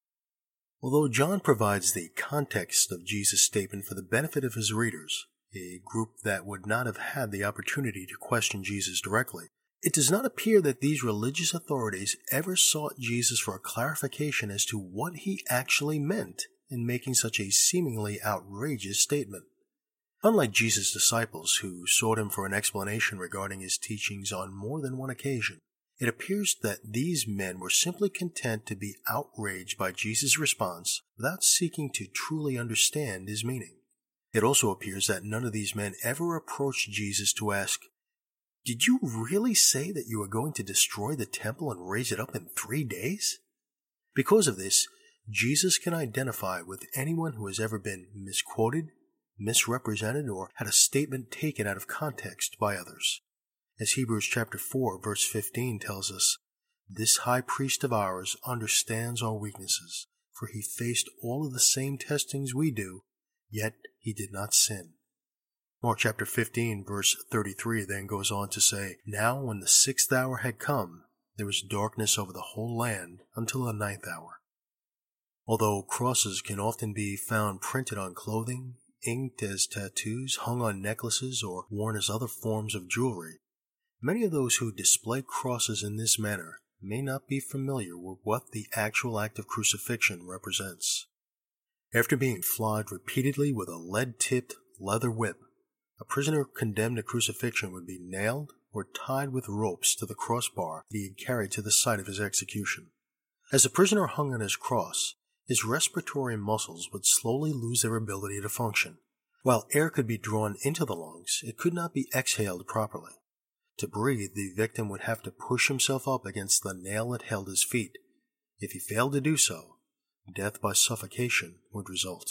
Although John provides the context of Jesus' statement for the benefit of his readers, a group that would not have had the opportunity to question Jesus directly, it does not appear that these religious authorities ever sought Jesus for a clarification as to what he actually meant in making such a seemingly outrageous statement. Unlike Jesus' disciples, who sought him for an explanation regarding his teachings on more than one occasion, it appears that these men were simply content to be outraged by Jesus' response without seeking to truly understand his meaning. It also appears that none of these men ever approached Jesus to ask, "Did you really say that you are going to destroy the temple and raise it up in three days?" Because of this, Jesus can identify with anyone who has ever been misquoted, misrepresented, or had a statement taken out of context by others. As Hebrews chapter four verse fifteen tells us, "This high priest of ours understands our weaknesses, for he faced all of the same testings we do, yet he did not sin." Mark chapter fifteen verse thirty-three then goes on to say, "Now when the sixth hour had come, there was darkness over the whole land until the ninth hour." Although crosses can often be found printed on clothing, inked as tattoos, hung on necklaces, or worn as other forms of jewelry, many of those who display crosses in this manner may not be familiar with what the actual act of crucifixion represents. After being flogged repeatedly with a lead-tipped leather whip, a prisoner condemned to crucifixion would be nailed or tied with ropes to the crossbar that he had carried to the site of his execution. As the prisoner hung on his cross, his respiratory muscles would slowly lose their ability to function. While air could be drawn into the lungs, it could not be exhaled properly. To breathe, the victim would have to push himself up against the nail that held his feet. If he failed to do so, death by suffocation would result.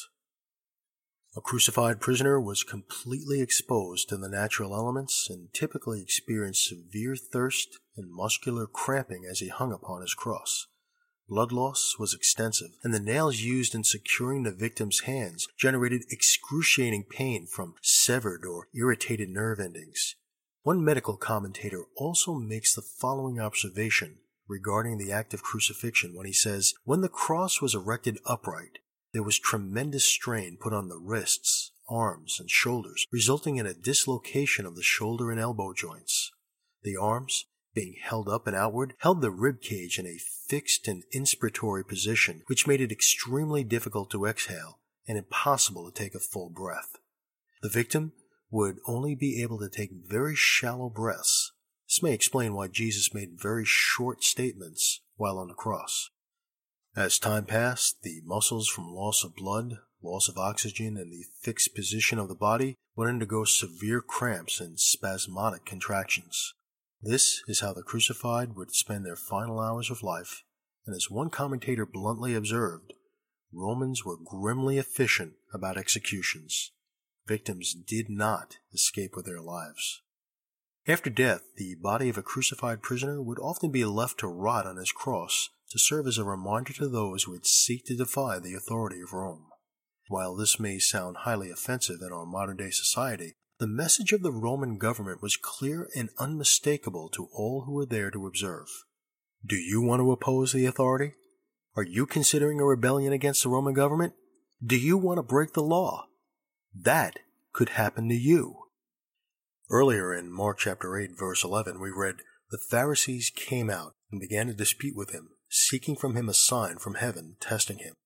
A crucified prisoner was completely exposed to the natural elements and typically experienced severe thirst and muscular cramping as he hung upon his cross. Blood loss was extensive, and the nails used in securing the victim's hands generated excruciating pain from severed or irritated nerve endings. One medical commentator also makes the following observation regarding the act of crucifixion when he says, "When the cross was erected upright, there was tremendous strain put on the wrists, arms, and shoulders, resulting in a dislocation of the shoulder and elbow joints. The arms, being held up and outward, held the rib cage in a fixed and inspiratory position, which made it extremely difficult to exhale and impossible to take a full breath. The victim would only be able to take very shallow breaths. This may explain why Jesus made very short statements while on the cross. As time passed, the muscles from loss of blood, loss of oxygen, and the fixed position of the body would undergo severe cramps and spasmodic contractions. This is how the crucified would spend their final hours of life, and as one commentator bluntly observed, Romans were grimly efficient about executions. Victims did not escape with their lives. After death, the body of a crucified prisoner would often be left to rot on his cross to serve as a reminder to those who would seek to defy the authority of Rome. While this may sound highly offensive in our modern-day society, the message of the Roman government was clear and unmistakable to all who were there to observe. Do you want to oppose the authority? Are you considering a rebellion against the Roman government? Do you want to break the law? That could happen to you. Earlier in Mark chapter eight, verse eleven, we read, "The Pharisees came out and began to dispute with him, seeking from him a sign from heaven, testing him."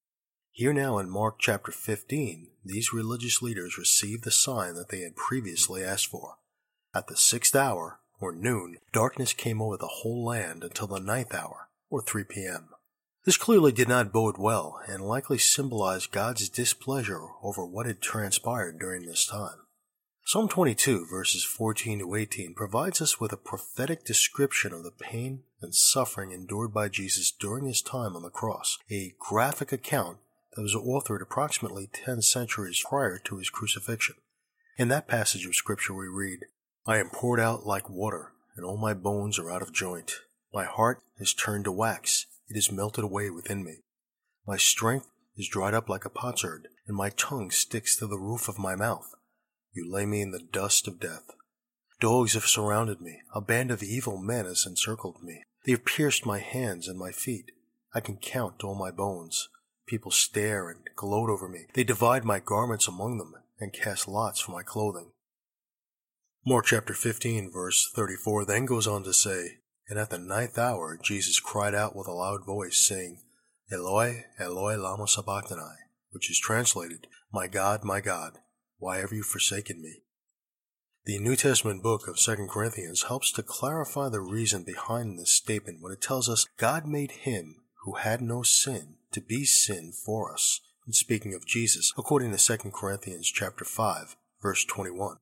Here now in Mark chapter fifteen, these religious leaders received the sign that they had previously asked for. At the sixth hour, or noon, darkness came over the whole land until the ninth hour, or three p.m. This clearly did not bode well, and likely symbolized God's displeasure over what had transpired during this time. Psalm twenty-two, verses fourteen to eighteen, provides us with a prophetic description of the pain and suffering endured by Jesus during his time on the cross, a graphic account that was authored approximately ten centuries prior to his crucifixion. In that passage of Scripture we read, "I am poured out like water, and all my bones are out of joint. My heart is turned to wax, it is melted away within me. My strength is dried up like a potsherd, and my tongue sticks to the roof of my mouth. You lay me in the dust of death. Dogs have surrounded me, a band of evil men has encircled me. They have pierced my hands and my feet. I can count all my bones. People stare and gloat over me. They divide my garments among them and cast lots for my clothing." Mark chapter fifteen, verse thirty-four then goes on to say, "And at the ninth hour Jesus cried out with a loud voice, saying, Eloi, Eloi, lama sabachthani," which is translated, "My God, my God, why have you forsaken me?" The New Testament book of Second Corinthians helps to clarify the reason behind this statement when it tells us God made him who had no sin to be sin for us, and speaking of Jesus, according to Second Corinthians chapter five, verse twenty-one.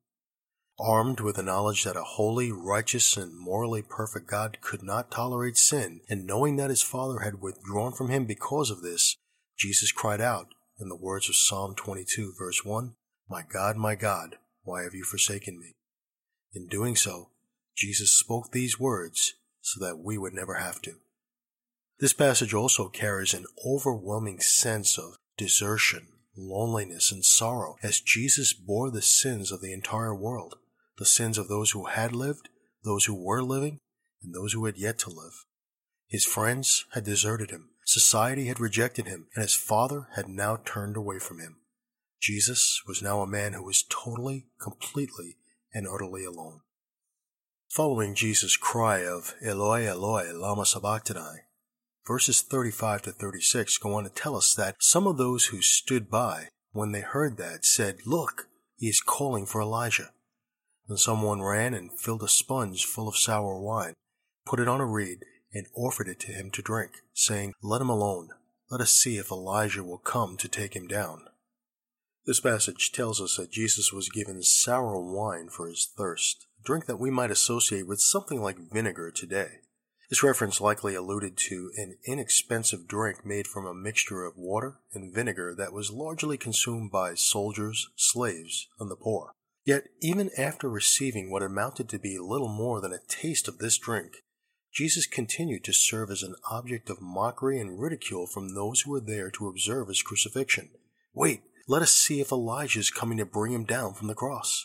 Armed with the knowledge that a holy, righteous, and morally perfect God could not tolerate sin, and knowing that his Father had withdrawn from him because of this, Jesus cried out, in the words of Psalm twenty-two, verse one, "My God, my God, why have you forsaken me?" In doing so, Jesus spoke these words so that we would never have to. This passage also carries an overwhelming sense of desertion, loneliness, and sorrow as Jesus bore the sins of the entire world, the sins of those who had lived, those who were living, and those who had yet to live. His friends had deserted him, society had rejected him, and his Father had now turned away from him. Jesus was now a man who was totally, completely, and utterly alone. Following Jesus' cry of Eloi, Eloi, lama sabachthani, verses thirty-five to thirty-six go on to tell us that some of those who stood by, when they heard that, said, "Look, he is calling for Elijah." Then someone ran and filled a sponge full of sour wine, put it on a reed, and offered it to him to drink, saying, "Let him alone. Let us see if Elijah will come to take him down." This passage tells us that Jesus was given sour wine for his thirst, a drink that we might associate with something like vinegar today. This reference likely alluded to an inexpensive drink made from a mixture of water and vinegar that was largely consumed by soldiers, slaves, and the poor. Yet, even after receiving what amounted to be little more than a taste of this drink, Jesus continued to serve as an object of mockery and ridicule from those who were there to observe his crucifixion. "Wait, let us see if Elijah is coming to bring him down from the cross."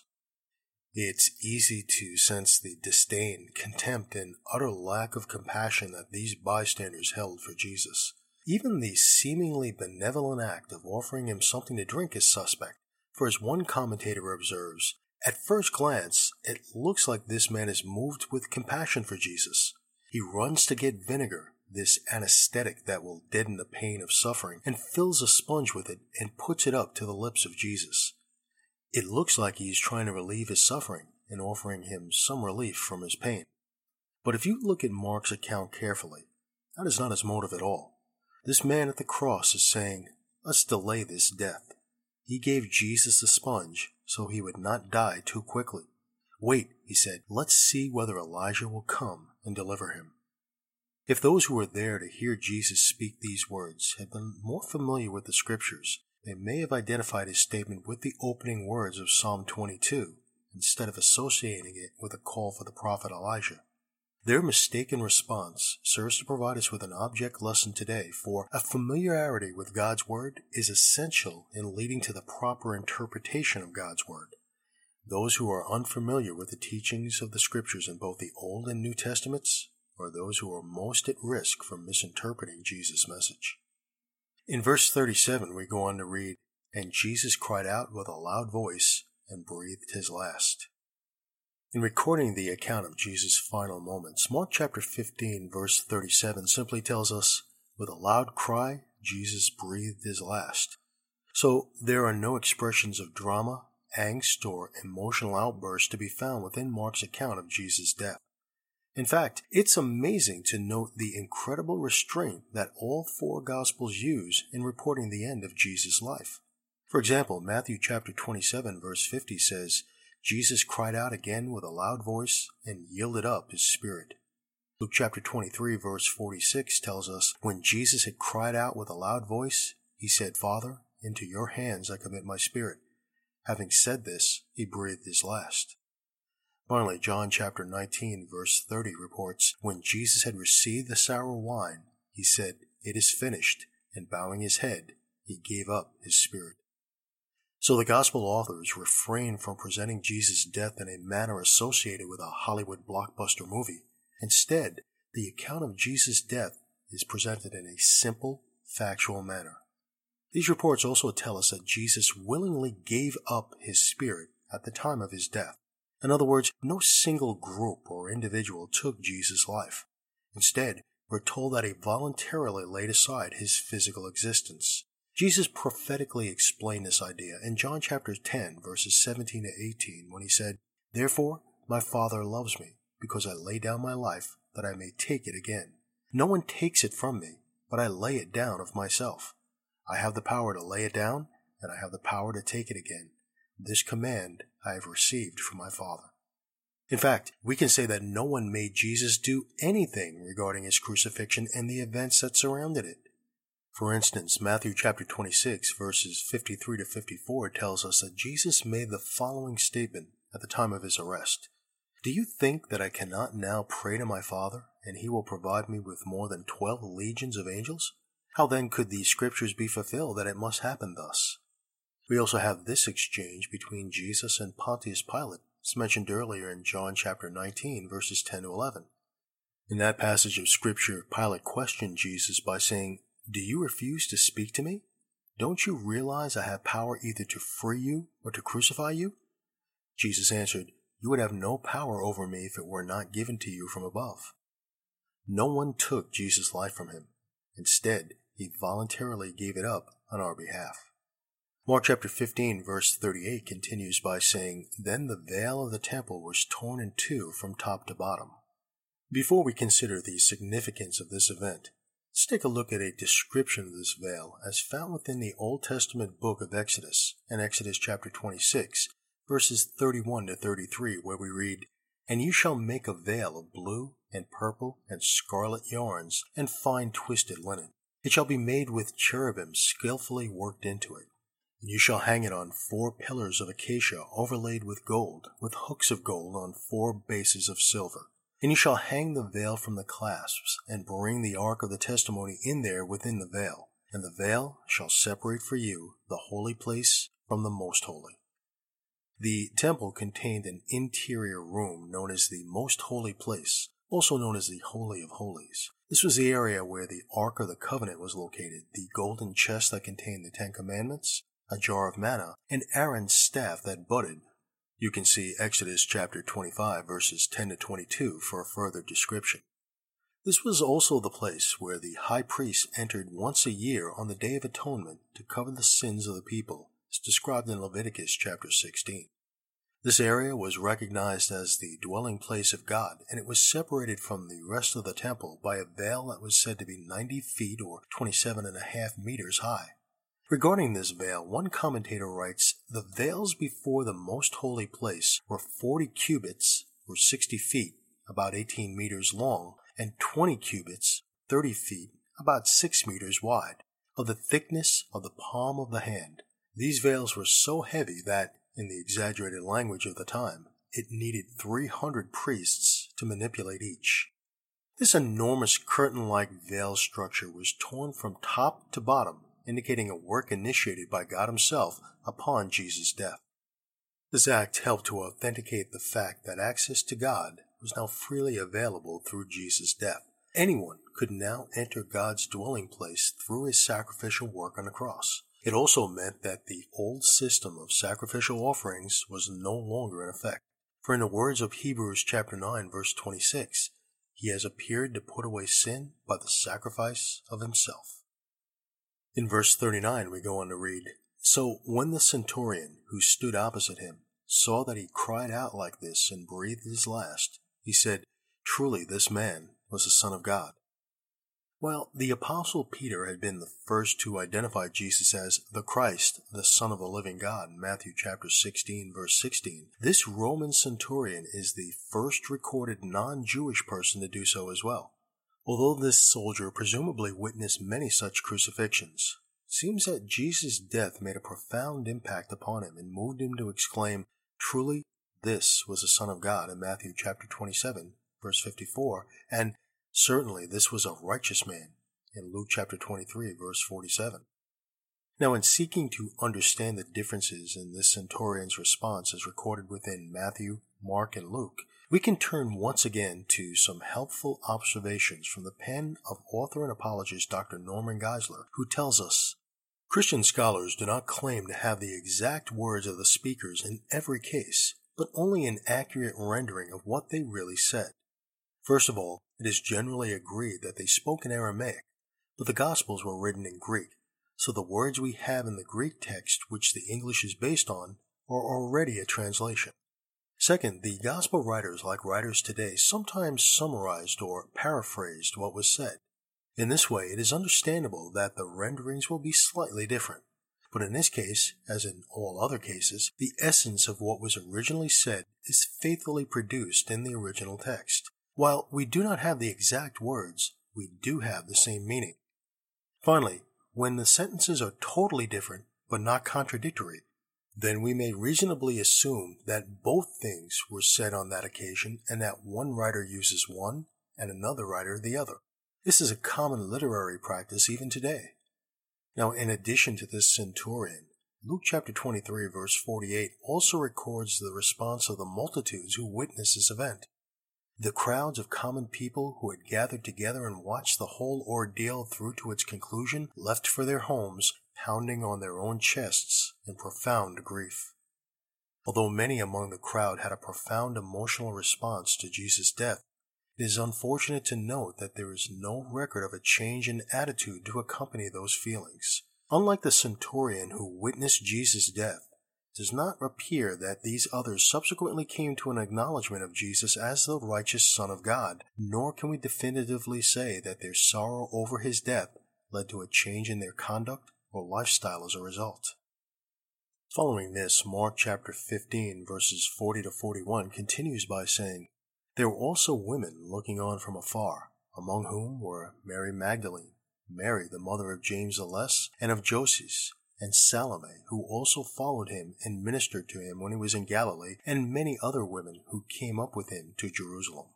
It's easy to sense the disdain, contempt, and utter lack of compassion that these bystanders held for Jesus. Even the seemingly benevolent act of offering him something to drink is suspect, for as one commentator observes, at first glance, it looks like this man is moved with compassion for Jesus. He runs to get vinegar, this anesthetic that will deaden the pain of suffering, and fills a sponge with it and puts it up to the lips of Jesus. It looks like he is trying to relieve his suffering and offering him some relief from his pain. But if you look at Mark's account carefully, that is not his motive at all. This man at the cross is saying, "Let's delay this death." He gave Jesus the sponge so he would not die too quickly. "Wait," he said, "let's see whether Elijah will come and deliver him." If those who were there to hear Jesus speak these words had been more familiar with the Scriptures, they may have identified his statement with the opening words of Psalm twenty-two, instead of associating it with a call for the prophet Elijah. Their mistaken response serves to provide us with an object lesson today, for a familiarity with God's Word is essential in leading to the proper interpretation of God's Word. Those who are unfamiliar with the teachings of the Scriptures in both the Old and New Testaments are those who are most at risk from misinterpreting Jesus' message. In verse thirty-seven, we go on to read, "And Jesus cried out with a loud voice and breathed his last." In recording the account of Jesus' final moments, Mark chapter fifteen, verse thirty-seven simply tells us, "With a loud cry, Jesus breathed his last. So there are no expressions of drama, angst, or emotional outbursts to be found within Mark's account of Jesus' death. In fact, it's amazing to note the incredible restraint that all four Gospels use in reporting the end of Jesus' life. For example, Matthew chapter twenty-seven verse fifty says, Jesus cried out again with a loud voice and yielded up his spirit. Luke chapter twenty-three verse forty-six tells us, when Jesus had cried out with a loud voice, he said, Father, into your hands I commit my spirit. Having said this, he breathed his last. Finally, John chapter nineteen verse thirty reports, when Jesus had received the sour wine, he said, It is finished, and bowing his head, he gave up his spirit. So the Gospel authors refrain from presenting Jesus' death in a manner associated with a Hollywood blockbuster movie. Instead, the account of Jesus' death is presented in a simple, factual manner. These reports also tell us that Jesus willingly gave up his spirit at the time of his death. In other words, no single group or individual took Jesus' life. Instead, we're told that he voluntarily laid aside his physical existence. Jesus prophetically explained this idea in John chapter ten, verses seventeen to eighteen, when he said, Therefore my Father loves me, because I lay down my life, that I may take it again. No one takes it from me, but I lay it down of myself. I have the power to lay it down, and I have the power to take it again. This command I have received from my Father. In fact, we can say that no one made Jesus do anything regarding his crucifixion and the events that surrounded it. For instance, Matthew chapter twenty-six, verses fifty-three to fifty-four tells us that Jesus made the following statement at the time of his arrest. Do you think that I cannot now pray to my Father, and he will provide me with more than twelve legions of angels? How then could these scriptures be fulfilled that it must happen thus? We also have this exchange between Jesus and Pontius Pilate, as mentioned earlier in John chapter nineteen, verses ten to eleven. In that passage of scripture, Pilate questioned Jesus by saying, Do you refuse to speak to me? Don't you realize I have power either to free you or to crucify you? Jesus answered, You would have no power over me if it were not given to you from above. No one took Jesus' life from him. Instead, he voluntarily gave it up on our behalf. Mark chapter fifteen verse thirty-eight continues by saying, Then the veil of the temple was torn in two from top to bottom. Before we consider the significance of this event, let's take a look at a description of this veil as found within the Old Testament book of Exodus, in Exodus chapter twenty-six, verses thirty-one to thirty-three, where we read, And you shall make a veil of blue and purple and scarlet yarns and fine twisted linen. It shall be made with cherubim skillfully worked into it. And you shall hang it on four pillars of acacia overlaid with gold, with hooks of gold on four bases of silver. And you shall hang the veil from the clasps, and bring the ark of the testimony in there within the veil. And the veil shall separate for you the holy place from the most holy. The temple contained an interior room known as the Most Holy Place, also known as the Holy of Holies. This was the area where the Ark of the Covenant was located, the golden chest that contained the Ten Commandments, a jar of manna, and Aaron's staff that budded. You can see Exodus chapter twenty-five verses ten to twenty-two for a further description. This was also the place where the high priest entered once a year on the Day of Atonement to cover the sins of the people, as described in Leviticus chapter sixteen. This area was recognized as the dwelling place of God, and it was separated from the rest of the temple by a veil that was said to be ninety feet or twenty-seven and a half meters high. Regarding this veil, one commentator writes, The veils before the most holy place were forty cubits, or sixty feet, about eighteen meters long, and twenty cubits, thirty feet, about six meters wide, of the thickness of the palm of the hand. These veils were so heavy that, in the exaggerated language of the time, it needed three hundred priests to manipulate each. This enormous curtain-like veil structure was torn from top to bottom, indicating a work initiated by God himself upon Jesus' death. This act helped to authenticate the fact that access to God was now freely available through Jesus' death. Anyone could now enter God's dwelling place through his sacrificial work on the cross. It also meant that the old system of sacrificial offerings was no longer in effect. For in the words of Hebrews chapter nine verse twenty-six, he has appeared to put away sin by the sacrifice of himself. In verse thirty-nine, we go on to read, "So when the centurion who stood opposite him saw that he cried out like this and breathed his last, he said, 'Truly this man was the Son of God.'" While the Apostle Peter had been the first to identify Jesus as the Christ, the Son of the living God in Matthew chapter sixteen, verse sixteen, this Roman centurion is the first recorded non-Jewish person to do so as well. Although this soldier presumably witnessed many such crucifixions, it seems that Jesus' death made a profound impact upon him and moved him to exclaim, "Truly this was the Son of God" in Matthew chapter twenty-seven, verse fifty-four, and "Certainly this was a righteous man" in Luke chapter twenty-three, verse forty-seven. Now, in seeking to understand the differences in this centurion's response as recorded within Matthew, Mark, and Luke, we can turn once again to some helpful observations from the pen of author and apologist Doctor Norman Geisler, who tells us, "Christian scholars do not claim to have the exact words of the speakers in every case, but only an accurate rendering of what they really said. First of all, it is generally agreed that they spoke in Aramaic, but the Gospels were written in Greek, so the words we have in the Greek text which the English is based on are already a translation. Second, the Gospel writers, like writers today, sometimes summarized or paraphrased what was said. In this way, it is understandable that the renderings will be slightly different. But in this case, as in all other cases, the essence of what was originally said is faithfully produced in the original text. While we do not have the exact words, we do have the same meaning. Finally, when the sentences are totally different but not contradictory, then we may reasonably assume that both things were said on that occasion and that one writer uses one and another writer the other. This is a common literary practice even today. Now, in addition to this centurion, Luke chapter twenty-three, verse forty-eight also records the response of the multitudes who witnessed this event. The crowds of common people who had gathered together and watched the whole ordeal through to its conclusion left for their homes, pounding on their own chests in profound grief. Although many among the crowd had a profound emotional response to Jesus' death, it is unfortunate to note that there is no record of a change in attitude to accompany those feelings. Unlike the centurion who witnessed Jesus' death, it does not appear that these others subsequently came to an acknowledgement of Jesus as the righteous Son of God, nor can we definitively say that their sorrow over his death led to a change in their conduct or lifestyle as a result. Following this, Mark chapter fifteen, verses forty to forty-one continues by saying, "There were also women looking on from afar, among whom were Mary Magdalene, Mary the mother of James the Less and of Joses, and Salome, who also followed him and ministered to him when he was in Galilee, and many other women who came up with him to Jerusalem."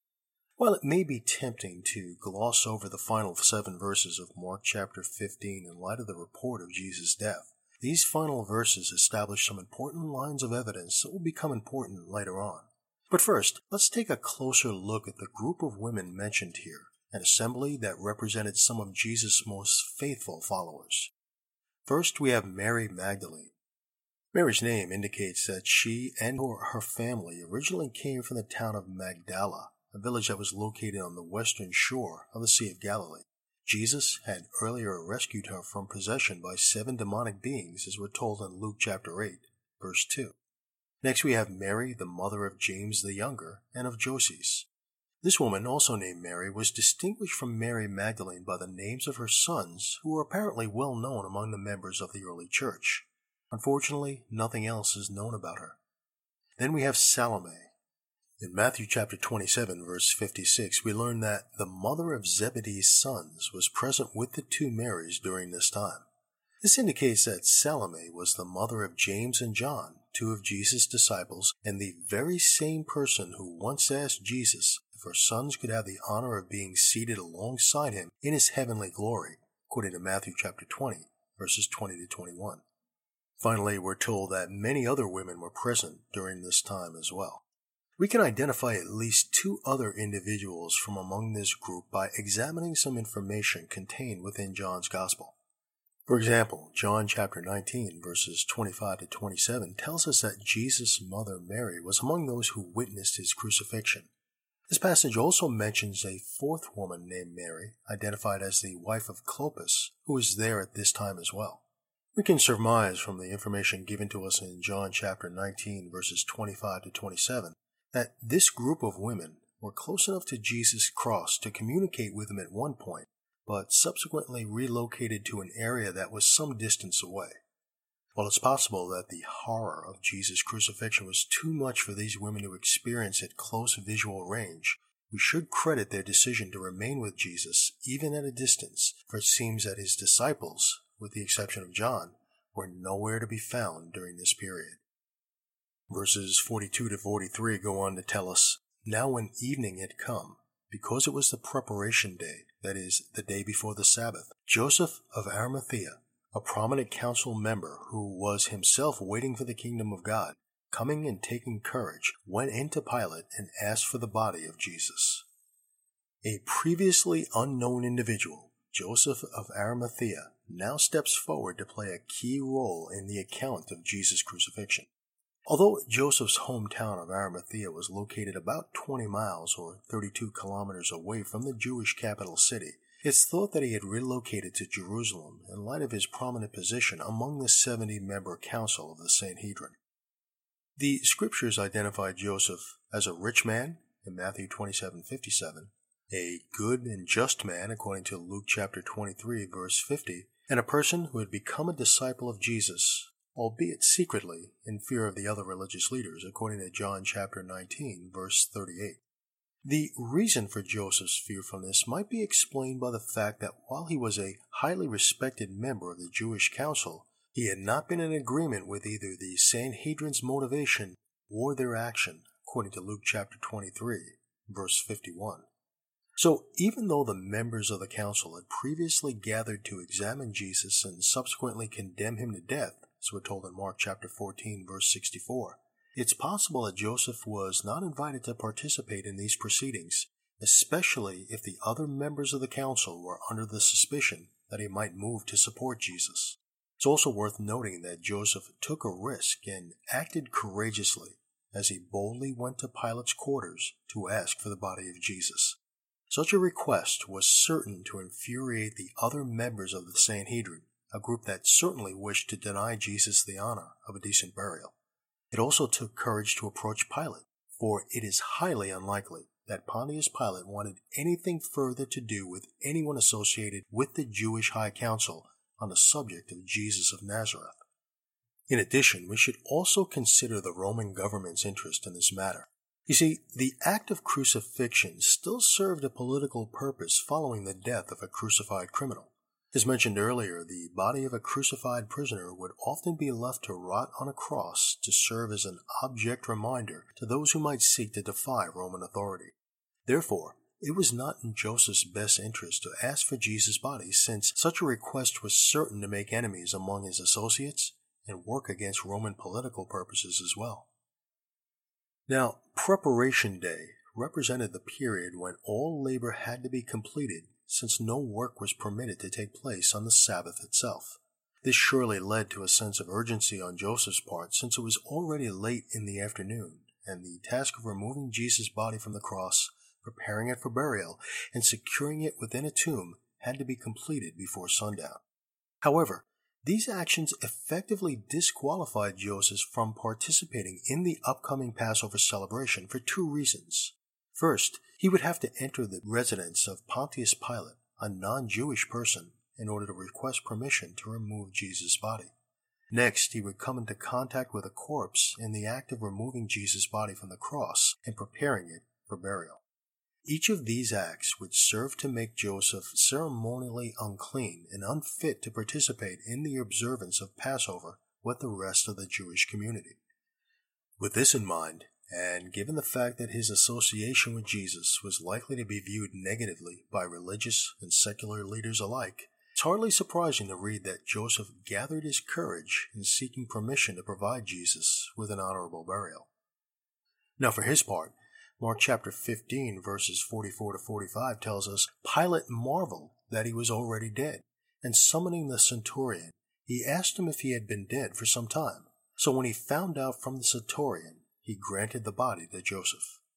While it may be tempting to gloss over the final seven verses of Mark chapter fifteen in light of the report of Jesus' death, these final verses establish some important lines of evidence that will become important later on. But first, let's take a closer look at the group of women mentioned here, an assembly that represented some of Jesus' most faithful followers. First, we have Mary Magdalene. Mary's name indicates that she and her family originally came from the town of Magdala, a village that was located on the western shore of the Sea of Galilee. Jesus had earlier rescued her from possession by seven demonic beings, as we're told in Luke chapter eight, verse two. Next, we have Mary, the mother of James the Younger and of Joses. This woman, also named Mary, was distinguished from Mary Magdalene by the names of her sons, who were apparently well known among the members of the early church. Unfortunately, nothing else is known about her. Then we have Salome. In Matthew chapter twenty-seven, verse fifty-six, we learn that the mother of Zebedee's sons was present with the two Marys during this time. This indicates that Salome was the mother of James and John, two of Jesus' disciples, and the very same person who once asked Jesus if her sons could have the honor of being seated alongside him in his heavenly glory, according to Matthew chapter twenty, verses twenty to twenty-one. Finally, we're told that many other women were present during this time as well. We can identify at least two other individuals from among this group by examining some information contained within John's Gospel. For example, John chapter nineteen, verses twenty-five to twenty-seven tells us that Jesus' mother Mary was among those who witnessed his crucifixion. This passage also mentions a fourth woman named Mary, identified as the wife of Clopas, who was there at this time as well. We can surmise from the information given to us in John chapter nineteen, verses twenty-five to twenty-seven, that this group of women were close enough to Jesus' cross to communicate with him at one point, but subsequently relocated to an area that was some distance away. While it's possible that the horror of Jesus' crucifixion was too much for these women to experience at close visual range, we should credit their decision to remain with Jesus even at a distance, for it seems that his disciples, with the exception of John, were nowhere to be found during this period. Verses forty-two to forty-three go on to tell us, "Now when evening had come, because it was the preparation day, that is, the day before the Sabbath, Joseph of Arimathea, a prominent council member who was himself waiting for the kingdom of God, coming and taking courage, went into Pilate and asked for the body of Jesus." A previously unknown individual, Joseph of Arimathea, now steps forward to play a key role in the account of Jesus' crucifixion. Although Joseph's hometown of Arimathea was located about twenty miles or thirty-two kilometers away from the Jewish capital city, it's thought that he had relocated to Jerusalem in light of his prominent position among the seventy-member council of the Sanhedrin. The scriptures identify Joseph as a rich man in Matthew twenty-seven fifty-seven, a good and just man according to Luke chapter twenty-three verse fifty, and a person who had become a disciple of Jesus, albeit secretly in fear of the other religious leaders according to John chapter nineteen verse thirty-eight. The reason for Joseph's fearfulness might be explained by the fact that while he was a highly respected member of the Jewish council, he had not been in agreement with either the Sanhedrin's motivation or their action, according to Luke chapter twenty-three, verse fifty-one. So even though the members of the council had previously gathered to examine Jesus and subsequently condemn him to death, as we're told in Mark chapter fourteen, verse sixty-four, it's possible that Joseph was not invited to participate in these proceedings, especially if the other members of the council were under the suspicion that he might move to support Jesus. It's also worth noting that Joseph took a risk and acted courageously as he boldly went to Pilate's quarters to ask for the body of Jesus. Such a request was certain to infuriate the other members of the Sanhedrin, a group that certainly wished to deny Jesus the honor of a decent burial. It also took courage to approach Pilate, for it is highly unlikely that Pontius Pilate wanted anything further to do with anyone associated with the Jewish High Council on the subject of Jesus of Nazareth. In addition, we should also consider the Roman government's interest in this matter. You see, the act of crucifixion still served a political purpose following the death of a crucified criminal. As mentioned earlier, the body of a crucified prisoner would often be left to rot on a cross to serve as an object reminder to those who might seek to defy Roman authority. Therefore, it was not in Joseph's best interest to ask for Jesus' body, since such a request was certain to make enemies among his associates and work against Roman political purposes as well. Now, Preparation Day represented the period when all labor had to be completed, since no work was permitted to take place on the Sabbath itself. This surely led to a sense of urgency on Joseph's part, since it was already late in the afternoon, and the task of removing Jesus' body from the cross, preparing it for burial, and securing it within a tomb had to be completed before sundown. However, these actions effectively disqualified Joseph from participating in the upcoming Passover celebration for two reasons. First, he would have to enter the residence of Pontius Pilate, a non-Jewish person, in order to request permission to remove Jesus' body. Next, he would come into contact with a corpse in the act of removing Jesus' body from the cross and preparing it for burial. Each of these acts would serve to make Joseph ceremonially unclean and unfit to participate in the observance of Passover with the rest of the Jewish community. With this in mind, and given the fact that his association with Jesus was likely to be viewed negatively by religious and secular leaders alike, it's hardly surprising to read that Joseph gathered his courage in seeking permission to provide Jesus with an honorable burial. Now, for his part, Mark chapter fifteen, verses forty-four to forty-five tells us, Pilate marveled that he was already dead, and summoning the centurion, he asked him if he had been dead for some time. So when he found out from the centurion, he granted the body to Joseph.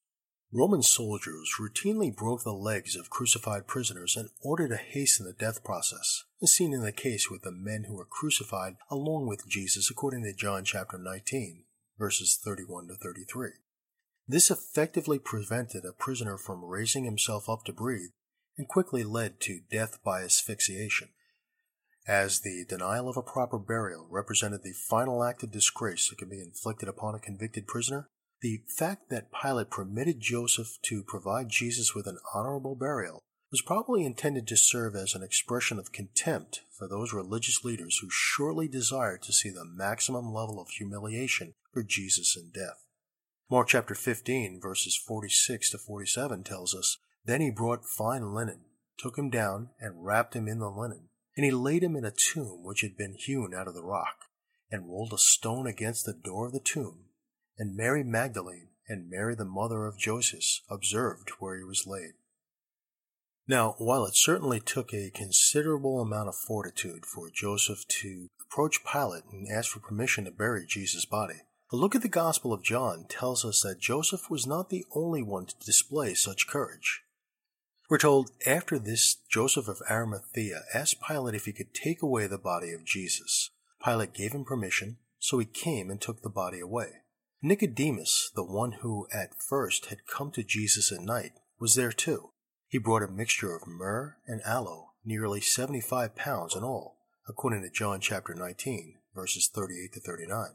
Roman soldiers routinely broke the legs of crucified prisoners in order to hasten the death process, as seen in the case with the men who were crucified along with Jesus according to John chapter nineteen, verses thirty-one to thirty-three. This effectively prevented a prisoner from raising himself up to breathe and quickly led to death by asphyxiation. As the denial of a proper burial represented the final act of disgrace that could be inflicted upon a convicted prisoner, the fact that Pilate permitted Joseph to provide Jesus with an honorable burial was probably intended to serve as an expression of contempt for those religious leaders who surely desired to see the maximum level of humiliation for Jesus in death. Mark chapter fifteen, verses forty-six to forty-seven tells us, "Then he brought fine linen, took him down, and wrapped him in the linen. And he laid him in a tomb which had been hewn out of the rock, and rolled a stone against the door of the tomb. And Mary Magdalene and Mary the mother of Joses observed where he was laid." Now, while it certainly took a considerable amount of fortitude for Joseph to approach Pilate and ask for permission to bury Jesus' body, a look at the Gospel of John tells us that Joseph was not the only one to display such courage. We're told, after this, Joseph of Arimathea asked Pilate if he could take away the body of Jesus. Pilate gave him permission, so he came and took the body away. Nicodemus, the one who at first had come to Jesus at night, was there too. He brought a mixture of myrrh and aloe, nearly seventy-five pounds in all, according to John chapter nineteen, verses thirty-eight to thirty-nine.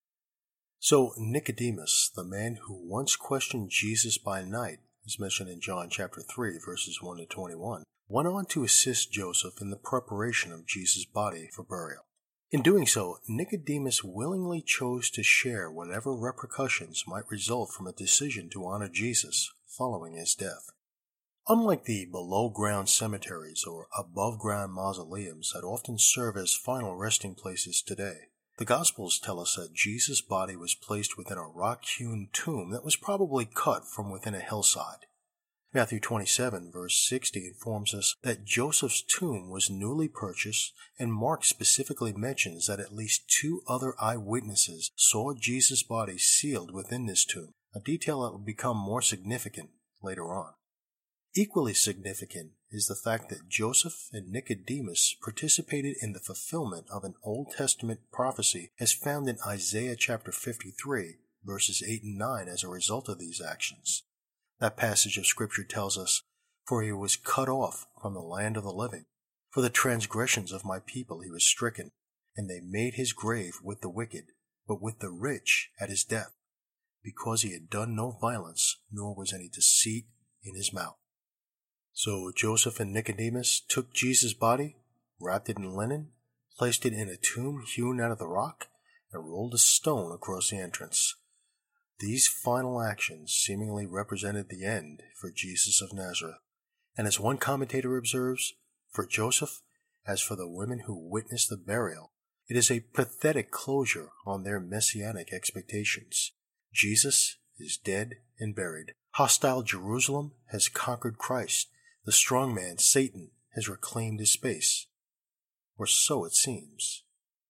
So Nicodemus, the man who once questioned Jesus by night, as mentioned in John chapter three, verses one to twenty-one, went on to assist Joseph in the preparation of Jesus' body for burial. In doing so, Nicodemus willingly chose to share whatever repercussions might result from a decision to honor Jesus following his death. Unlike the below-ground cemeteries or above-ground mausoleums that often serve as final resting places today, the Gospels tell us that Jesus' body was placed within a rock-hewn tomb that was probably cut from within a hillside. Matthew twenty-seven, verse sixty informs us that Joseph's tomb was newly purchased, and Mark specifically mentions that at least two other eyewitnesses saw Jesus' body sealed within this tomb, a detail that will become more significant later on. Equally significant is the fact that Joseph and Nicodemus participated in the fulfillment of an Old Testament prophecy as found in Isaiah chapter fifty-three, verses eight and nine as a result of these actions. That passage of Scripture tells us, "For he was cut off from the land of the living. For the transgressions of my people he was stricken, and they made his grave with the wicked, but with the rich at his death, because he had done no violence, nor was any deceit in his mouth." So Joseph and Nicodemus took Jesus' body, wrapped it in linen, placed it in a tomb hewn out of the rock, and rolled a stone across the entrance. These final actions seemingly represented the end for Jesus of Nazareth. And as one commentator observes, for Joseph, as for the women who witnessed the burial, it is a pathetic closure on their messianic expectations. Jesus is dead and buried. Hostile Jerusalem has conquered Christ. The strong man, Satan, has reclaimed his space. Or so it seems.